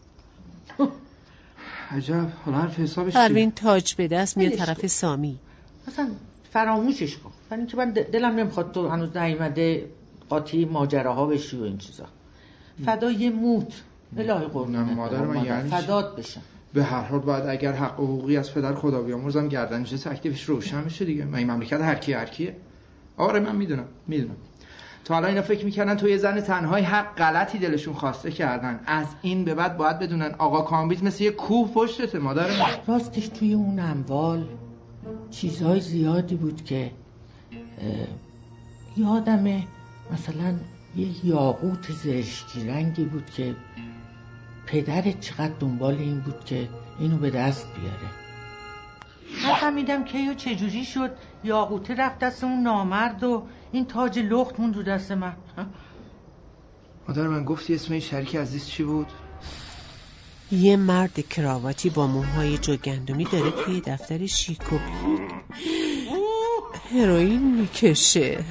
عجب، حالا حرف حسابش
پروین تاج به دست میاد طرف سامی.
اصلا فراموشش کن، یعنی که من دلم نمیخواد تو هنوز نیومده قاطی ماجراها بشی و این چیزا. فدای موت الهی قربونت.
مادر من یعنی
فدات بشم.
به هر حال باید اگر حق و حقوقی از پدر خدا بیامرزم گردنش تکلیفش روشن بشه دیگه. من این مملکت هر کیه. آره من میدونم. تا حالا اینا فکر میکردن تو یه زن تنهای حق غلطی دلشون خواسته کردن، از این به بعد باید بدونن آقا کامبیز مثل یه کوه پشتته مادر من.
راستش توی اون اموال چیزهای زیادی بود که یادمه، مثلا یه یاقوت زرشکی رنگی بود که پدرت چقدر دنبال این بود که اینو به دست بیاره. نفهمیدم که چجوری شد یاقوته رفت دست اون نامرد و این تاج لخت موند رو دست من.
مادر من گفتی اسم این شریک عزیز چی بود؟
یه مرد کراواتی با موهای جوگندمی داره توی دفتر شیک و هروئین میکشه.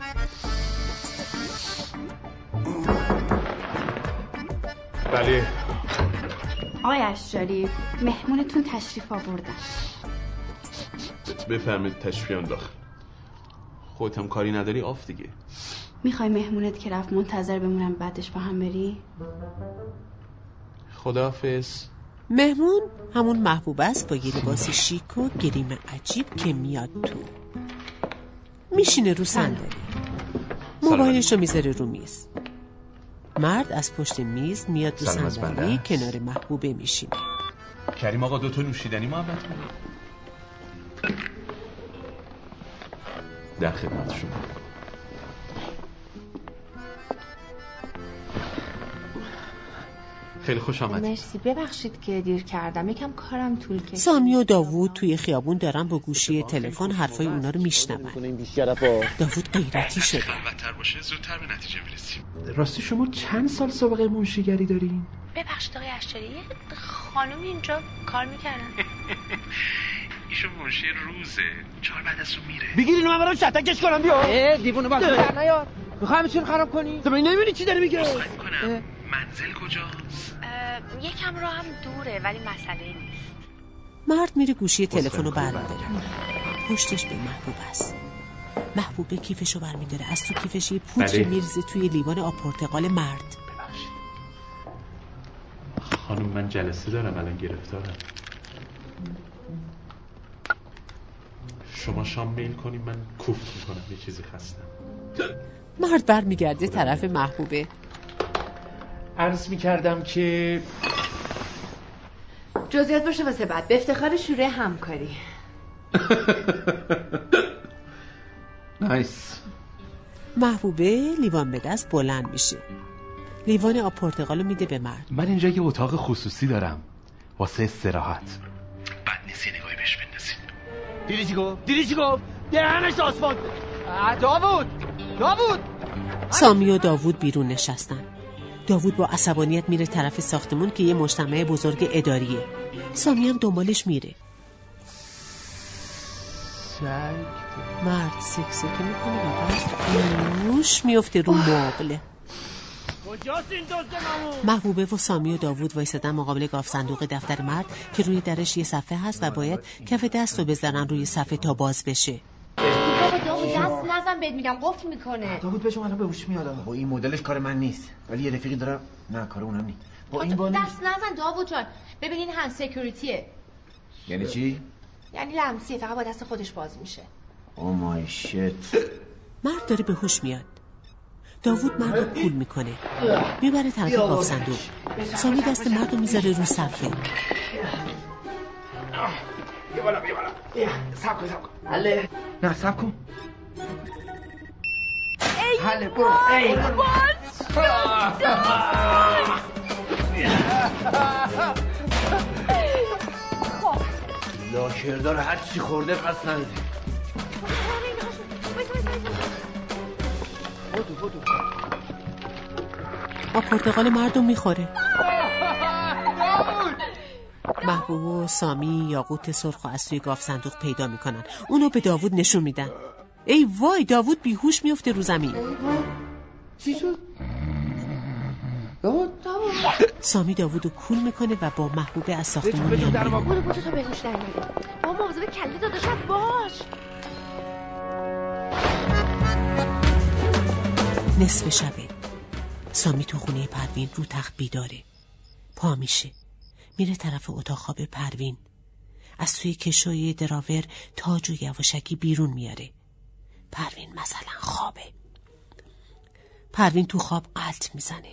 بله.
آقای اشجاری، مهمونتون تشریف آوردن.
بفرمایید تشریف انداخت. خودت هم کاری نداری آف دیگه.
میخوای مهمونت که رفت منتظر بمونم بعدش با هم بری؟
خداحافظ.
مهمون همون محبوب است با یه لباس شیک و گریم عجیب که میاد تو. میشینه رو صندلی. موبایلش رو میذاره رو میز. مرد از پشت میز میاد رو صندلی کنار محبوبه میشینه.
کریم آقا 2 تا نوشیدنی محبت کنید. در خدمت شما. خیلی خوش آمدید.
مرسی. ببخشید که دیر کردم، یکم کارم طول کشید.
سامی و داوود توی خیابون دارن با گوشی تلفن حرفای اونا رو میشنون. داوود غیرتی شده.
خلوت‌تر باشه زودتر به نتیجه میرسیم.
راستی شما چند سال سابقه منشیگری دارین؟
ببخشید آقای اشجاری، خانم اینجا کار میکردن.
ایشون منشی روزه، 4 بعد از اون میره.
بگیرین من برام شتکش کنم بیا.
دیوونه بس در نیار. میخوام چی خراب کنی؟ تو نمیبینی چی داره میگه؟
منزل کجاست؟
یکم راه هم دوره ولی مسئله نیست.
مرد میره گوشی تلفن رو برمی‌داره. پشتش به محبوب است. محبوب کیفش رو برمی‌داره. از تو کیفش یه پودری میریزه توی لیوان آب پرتقال مرد.
ببخشید خانم، من جلسه دارم الان، گرفتارم. شما شام میل کنیم، من کوفت میکنم، یه چیزی خستم.
مرد برمیگرده طرف محبوبه.
عرض میکردم که
جزئیات باشه واسه بعد. به افتخار شورای همکاری.
نایس.
محبوبه لیوان به دست بلند میشه. لیوان آب پرتقالو میده به مرد.
من اینجا یه اتاق خصوصی دارم واسه استراحت. بد نیست یه نگاهی بهش بندازید.
دیدی چی گفت؟ دهنش آسفالت. داوود.
سامی و داوود بیرون نشستن. داوود با عصبانیت میره طرف ساختمون که یه مجتمع بزرگ اداریه. سامی هم دنبالش میره. مرد سکسکه میکنه و بعد روش میفته رو مبل.
کجاست این دزدمون؟
محبوبه و سامی و داوود وایسادن مقابل گاف صندوق دفتر مرد که روی درش یه صفحه هست و باید کف دست رو بزنن روی صفحه تا باز بشه.
داوود دست نزن بهت میگم، قفل میکنه.
داوود به شما الان به هوش میاد. با این مدلش کار من نیست، ولی یه رفیقی دارم. نه کار اونم نیست. با این بانه
دست نزن داوود جان. ببین این هند سکیوریتیه.
یعنی چی؟
یعنی لمسیه، فقط با دست خودش باز میشه.
او مای شیت.
مرد داره به هوش میاد. داوود مرد رو کول میکنه، میبره طرف گاف صندوق. سامی دست مرد رو میذاره رو صفحه.
بیا بالا. سب کن. حله. نه سب کن. حله برو. ای
لاکردار هر چی خورده پس نده.
با پرتقال مردم میخوره. محبوب و سامی یاقوت سرخ از توی گاف صندوق پیدا میکنن. اونو به داوود نشون میدن. ای وای، داوود بیهوش میفته رو زمین.
چی شد؟
داوود
سامی داوودو کول میکنه و با محبوبه از ساختمون میان.
برو تو به هوش درمیاری. با مواظب کله داداشم باش.
نصف شبه. سامی تو خونه پروین رو تخت بیداره. پا میشه، میره طرف اتاق خواب پروین. از توی کشوی دراور تاج و یواشکی بیرون میاره. پروین مثلا خوابه. پروین تو خواب قلط میزنه.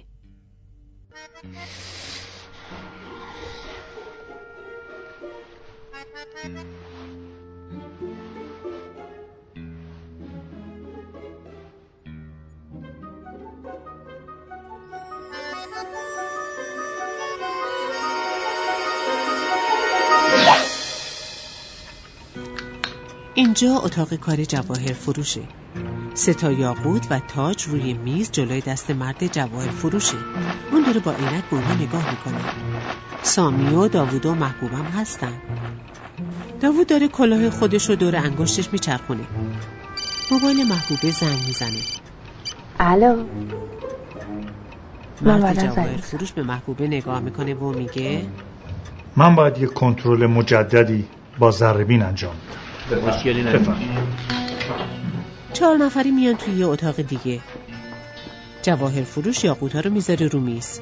اینجا اتاق کار جواهر فروشه. 3 یاقوت و تاج روی میز جلوی دست مرد جواهر فروشه. اون داره با عینک به اونها نگاه میکنه. سامی و داوود و محبوبم هستن. داوود داره کلاه خودش رو دور انگشتش میچرخونه. موبایل محبوبه زنگ میزنه.
الو.
مرد جواهر فروش به محبوبه نگاه میکنه و میگه
من باید یک کنترل مجددی با ذره‌بین انجام بدم.
مشکلی نداره.
4 نفری میان توی یه اتاق دیگه. جواهر فروش یاقوت‌ها رو میذاره رو میز.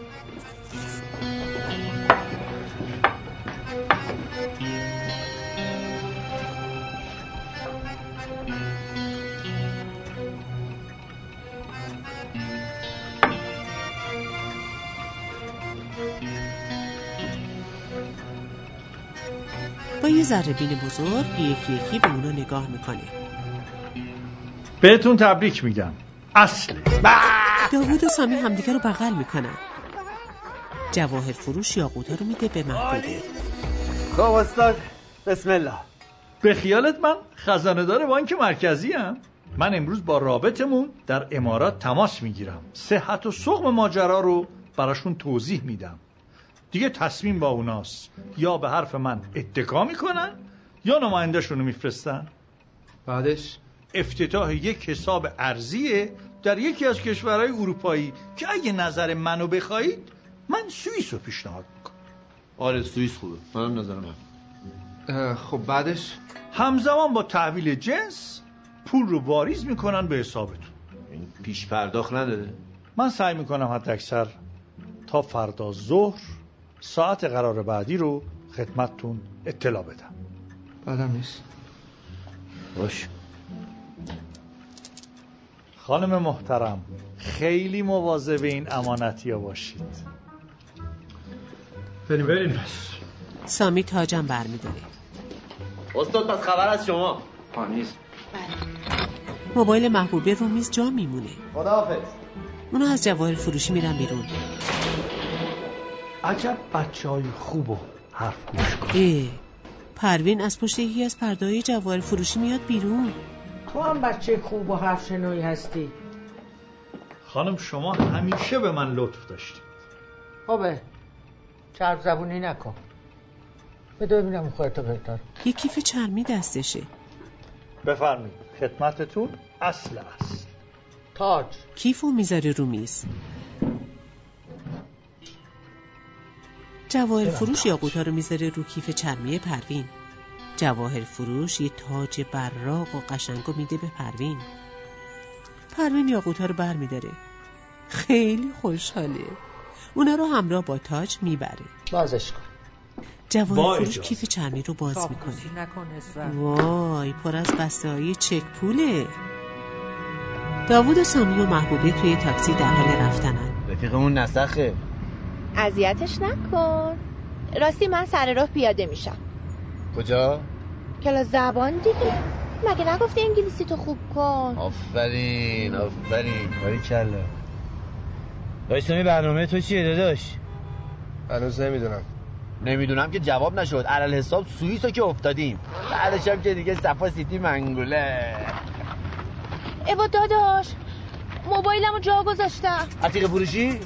با یه ذره‌بین بزرگ یکی یکی به اونا نگاه میکنه.
بهتون تبریک میگم. اصله.
داوود و سامی همدیگه رو بغل میکنن. جواهر فروش یاقوت‌ها رو میده به محبوبه.
خب استاد بسم الله.
به خیالت من خزانه‌دار بانک مرکزی ام. من امروز با رابطمون در امارات تماس میگیرم. صحت و سقم ماجرا رو براشون توضیح میدم. دیگه تصمیم با اوناست. یا به حرف من اتکا میکنن یا نماینده‌شون رو میفرستن.
بعدش
افتتاح یک حساب ارزیه در یکی از کشورهای اروپایی که اگه نظر منو بخواید من سوئیس رو پیشنهاد میکنم.
آره سوئیس خوبه. منم نظر من.
خب بعدش
همزمان با تحویل جنس پول رو واریز میکنن به حسابتون.
این پیش پرداخت نداره؟
من سعی میکنم حداکثر تا فردا ظهر ساعت قرار بعدی رو خدمتتون اطلاع بدم.
بعدم نیست.
باش.
خانم محترم خیلی مواظب این امانتیا باشید.
بریم.
سامی تاجم برمی‌داره.
استاد پس خبر از شما؟
نیست.
موبایل محبوبه رو میز جا میمونه.
خداحافظ.
اونا از جواهر فروشی میرن بیرون.
عجب بچه‌های خوبو حرف گوش کن.
پروین از پشت یکی از پرده‌های جواهر فروشی میاد بیرون.
تو هم بچه خوب و حرف شنوی هستی.
خانم شما همیشه به من لطف داشتید.
خوبه چرب زبونی نکن. بده ببینم خودتو بهتر.
یه کیف چرمی دستشه.
بفرمایید خدمتتون. اصل
تاج.
کیفو میذاره رو میز. جواهر فروش یاقوت‌ها رو میذاره رو کیف چرمی پروین. جواهر فروش یه تاج براق و قشنگو میده به پروین. پروین یاقوت‌ها رو بر میداره. خیلی خوشحاله. اونا رو همراه با تاج میبره.
بازش کن.
جواهر فروش کیف چرمی رو باز میکنه. وای پر از بسته‌های چک پوله. داوود و سامی و محبوبه توی تاکسی در حال رفتنن.
رفیقمون نسخه.
اذیتش نکن. راستی من سر راه پیاده میشم.
کجا؟
کلاس زبان دیگه. مگه نگفتی انگلیسی تو خوب کن؟
آفرین باری کلا. داشتمی برنامه تو چیه داداش؟
هنوز
نمیدونم که جواب نشد. علل حساب سوئیس رو که افتادیم. بعدش هم که دیگه صفا سیتی منگوله.
ایوا داداش موبایلمو جا گذاشتم.
عتیق فروشی؟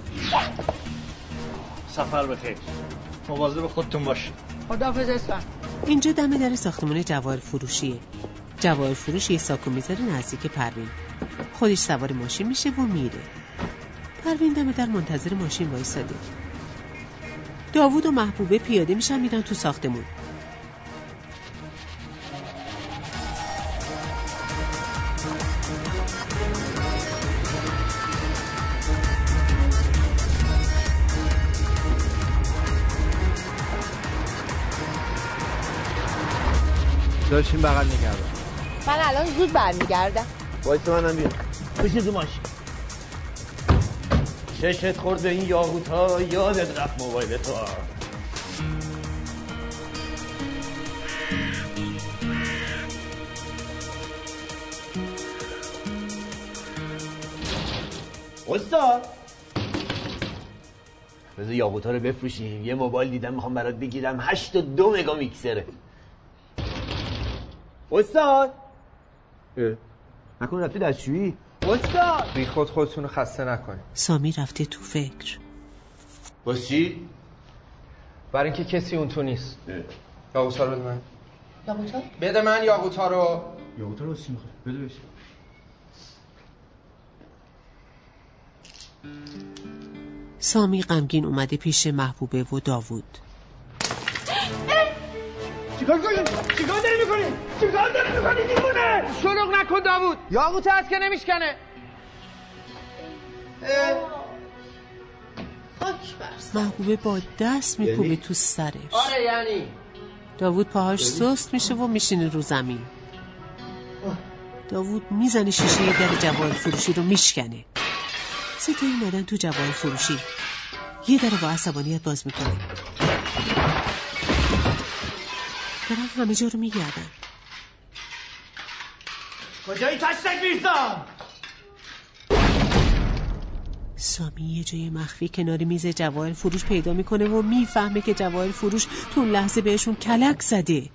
سفر بخیر. مواظب خودتون باشید.
خداحافظ اسفن.
اینجا دم در ساختمان جواهر فروشیه. جواهر فروش یه ساکو میذاره نزدیک پروین. خودش سوار ماشین میشه و میره. پروین دم در منتظر ماشین وایساده. داوود و محبوبه پیاده میشن میرن تو ساختمون.
داشتیم بغل می‌کردم.
من الان زود برمیگردم.
وایسا منم بیام. بشین تو ماشین. چشت خورد به این یاقوت‌ها یادت رفت موبایل تو. استاد بذار یاقوت‌ها رو بفروشیم. یه موبایل دیدم میخوام برات بگیرم 82 مگاپیکسله. استاد نکنه رفتی دستشویی؟
استاد بی خود خودتون رو خسته نکنید.
سامی رفته تو فکر.
باز چی؟
برای اینکه کسی اون تو نیست. یاقوتا رو بده من.
یاقوتا؟
بده من یاقوتا رو.
یاقوتا رو چی میخوای؟ بده بهش.
سامی غمگین اومده پیش محبوبه و داوود.
چیکار داری میکنی دیوونه؟
شلوغ نکن داوود. یاقوت هست که نمیشکنه.
محبوبه با دست میکوبه تو سرش.
آره یعنی
داوود پاهاش سست میشه و میشینه رو زمین. داوود میزنه شیشه در جواهر فروشی رو میشکنه. ستایی اومدن تو جواهر فروشی. یه در با عصبانیت باز میکنه. دارن همه جا رو میگردن.
کجایی تشتک میرسام؟
سامی یه جای مخفی کنار میز جواهر فروش پیدا میکنه و میفهمه که جواهر فروش تو اون لحظه بهشون کلک زده.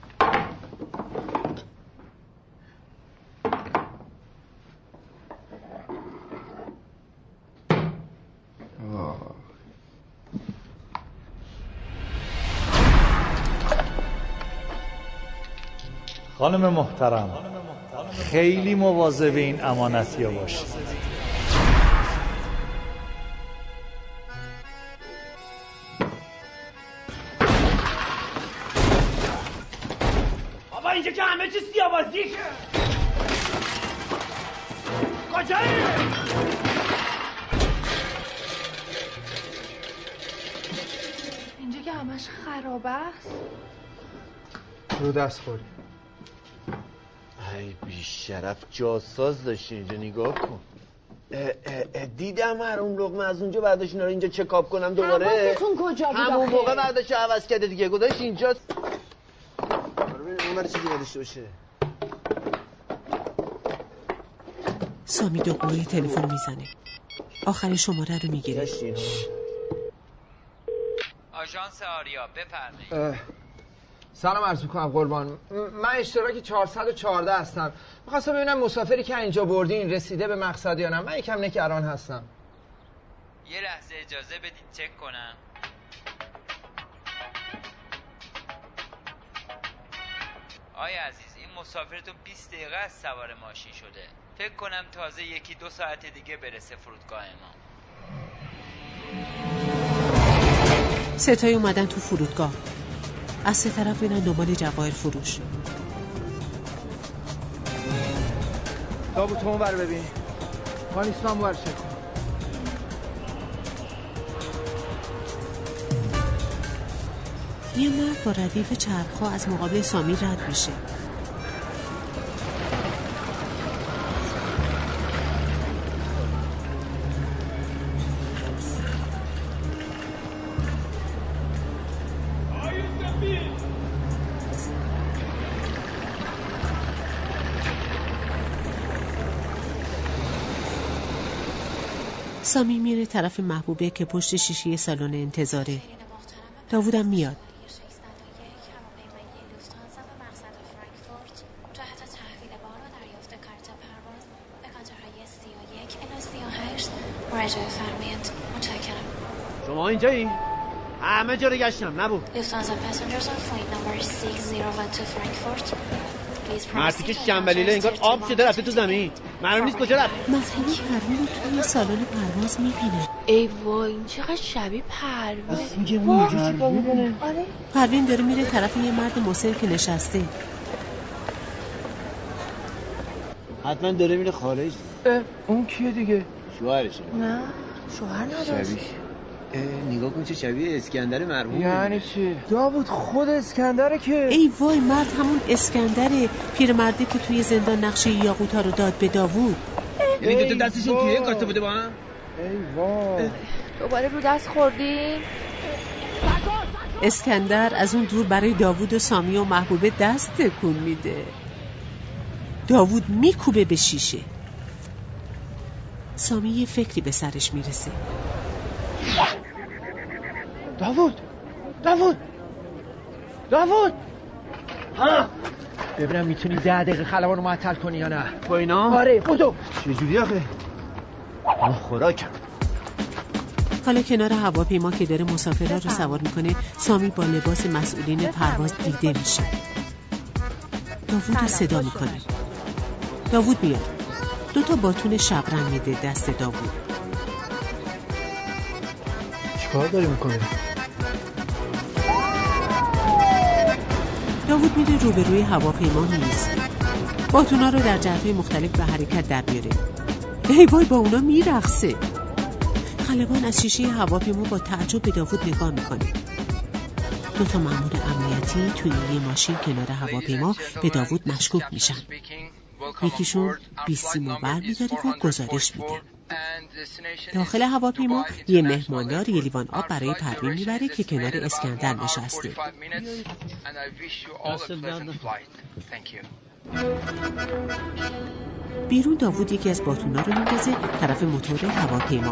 خانم محترم، خیلی مواظب این امانتیا باشید.
بابا اینجا که همه چیز سیاوازیه. کجایی؟
اینجا که همش خرابه است.
رو دست خوری.
ای بیشرف جاساز داشتی اینجا نگاه کن. دیدم هر اون لقمه از اونجا برداشت اینا رو اینجا چکاپ کنم دوباره.
حواستون کجا بود؟
همون موقع برداشت عوض کرده دیگه گذاشت اینجا. اون برای چیزی داشته باشه.
سامی دکمه تلفن میزنه. آخر شماره رو میگیره.
آژانس آریا بفرمایید.
سلام عرض میکنم قربان. من اشتراک 414 هستم. میخواستم ببینم مسافری که اینجا بردین رسیده به مقصد یا نه. من یکم نگران هستم.
یه لحظه اجازه بدید چک کنم. آیا عزیز این مسافرتون 20 دقیقه از سوار ماشین شده. فکر کنم تازه 1-2 ساعت دیگه برسه فرودگاه ما.
ستایی اومدن تو فرودگاه. از سه طرف میرن دنبال جواهر فروش.
داوود تو اون بر ببین. ما نیستم اون بر چک کن.
یه مرد با ردیف چرخ‌ها از مقابل سامی رد میشه. سامی میره طرف محبوبه که پشت شیشه سالن انتظاره. داوودم میاد.
شما اینجایی؟ همه جا رو گشتم نبود. مرتی که شنبلیله انگار آب شده رفته تو زمین. معلوم نیست کجا رفت.
مثلا پروین رو توی سالن پرواز میبینه.
ای وای این چقدر شبیه پروین.
میگه اونجا میکنه.
آره.
پروین داره میره طرف یه مرد مسن که نشسته.
حتما داره میره خارج.
اون کیه دیگه؟
شوهرشه.
نه شوهر نداشت.
نگاه کن چه شبیه اسکندر مرحوم.
یعنی چی؟ داوود خود اسکندره که.
ای وای مرد همون اسکندره، پیرمرده که توی زندان نقشه یاقوتا رو داد به داوود.
یعنی دوتا دستشون توی کاسه بوده با هم؟
ای وای
دوباره رو دست خوردیم.
اسکندر از اون دور برای داوود و سامی و محبوبه دست تکون میده. داوود میکوبه به شیشه. سامی یه فکری به سرش میرسه.
داوود ها
ببینم میتونی 10 دقیقه خلبان رو معطل کنی یا نه.
با اینا؟
آره بودو.
چجوری آخه؟ خوراکم.
حالا کنار هواپیما که داره مسافرها رو سوار میکنه، سامی با لباس مسئولین پرواز دیده میشه. داوود صدا میکنه. داوود میاد. 2 باتون شبرنگ میده دست داوود.
چیکار داری میکنه؟
داوود میره روبروی هواپیما میایسته. باتونا رو در جهت‌های مختلف به حرکت در میاره. ای وای با اونا میرقصه. خلبان از شیشه هواپیما با تعجب به داوود نگاه میکنه. 2 مأمور امنیتی توی یه ماشین کنار هواپیما به داوود مشکوک میشن. یکیشون بیسیمو برمی‌داره و گزارش میده. داخل هواپیما یه مهماندار یه لیوان آب برای پروین میبره که کنار اسکندر نشسته. بیرون داوود یکی از باتونا رو میندازه طرف موتور هواپیما.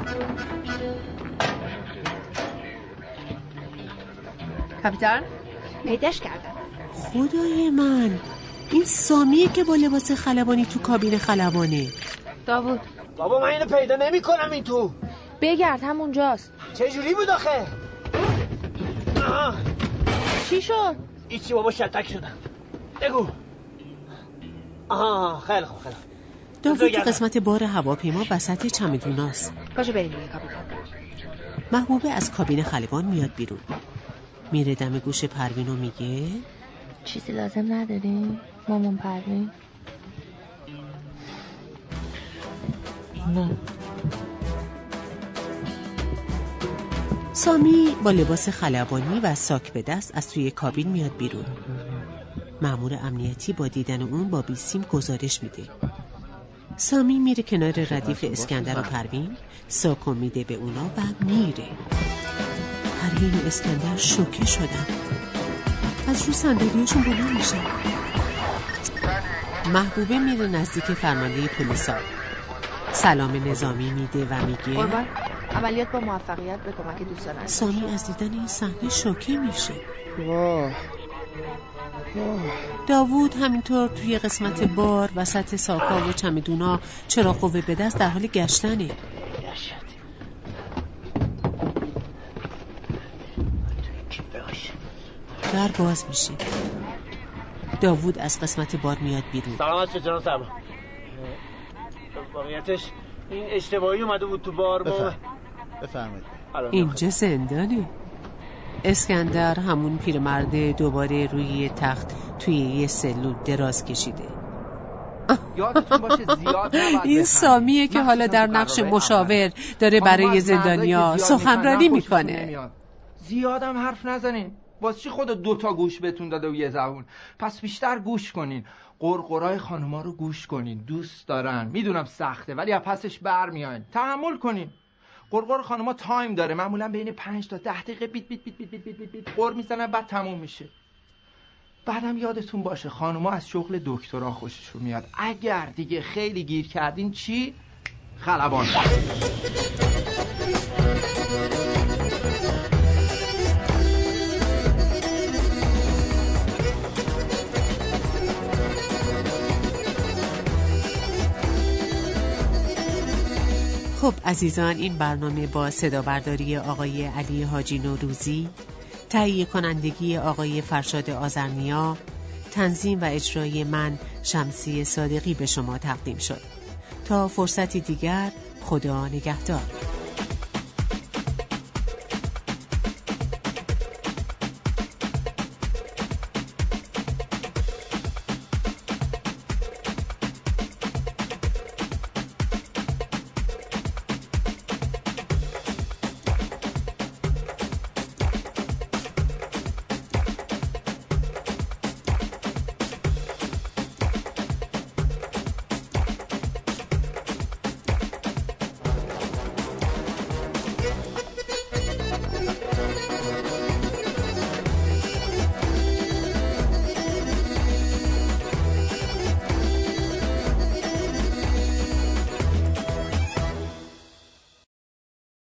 کاپیتان پیداش کردم.
خدای من، این سامیه که با لباس خلبانی تو کابین خلبانه.
داوود
بابا من اینو پیدا نمی کنم. این تو
بگرد همونجاست.
چه جوری بود آخه؟
چی شد؟
ایچی بابا شتک شدم. بگو. خیلی خوب.
داوود تو قسمت بار هواپیما وسط چمدوناست.
باشه بریم دیگه کاپیتان.
محبوبه از کابین خلبان میاد بیرون. میره دم گوش پروین و میگه
چیزی لازم نداری؟ مامان پروین؟
نه. سامی با لباس خلبانی و ساک به دست از توی کابین میاد بیرون. مأمور امنیتی با دیدن اون با بیسیم گزارش میده. سامی میره کنار ردیف اسکندر و پروین، ساکو میده به اونا و میره. پروین و اسکندر شوکه شدن. از رو صندلیشون بلند میشن. محبوبه میره نزدیک فرمانده پلیسا. سلام نظامی میده و میگه
قربان عملیات با موفقیت به کمک دوستان است.
سامی از دیدن این صحنه شوکه میشه. داوود همینطور توی قسمت بار وسط ساکا و چمدونا چراغ قوه به دست در حال گشتنه. در باز میشه. داوود از قسمت بار میاد بیرون.
سلامت شد جناب سرما. واقعیتش این اشتباهی اومده بود تو بار.
بفرمایید.
اینجا زندانه. اسکندر همون پیرمرد دوباره روی تخت توی یه سلول دراز کشیده.
یادتون باشه زیاد
این سامیه که حالا در نقش مشاور داره برای زندانیا سخنرانی میکنه.
زیادم حرف نزنین. واسه چی خدا 2 گوش بهتون داده و یه زبون؟ پس بیشتر گوش کنین. قرقرای خانوما رو گوش کنین. دوست دارن. میدونم سخته ولی از پسش برمیاین. تحمل کنین. قرقر خانوما تایم داره، معمولا بین 5 تا 10 دقیقه بیت بیت بیت بیت بیت بیت بیت قر میزنن، بعد تموم میشه. بعدم یادتون باشه خانوما از شغل دکترا خوششون میاد. اگر دیگه خیلی گیر کردین چی؟ خلبان.
خب عزیزان، این برنامه با صدابرداری آقای علی حاجی نوروزی، تهیه کنندگی آقای فرشاد آذرنیا، تنظیم و اجرای من شمسی صادقی به شما تقدیم شد. تا فرصتی دیگر، خدا نگهدار.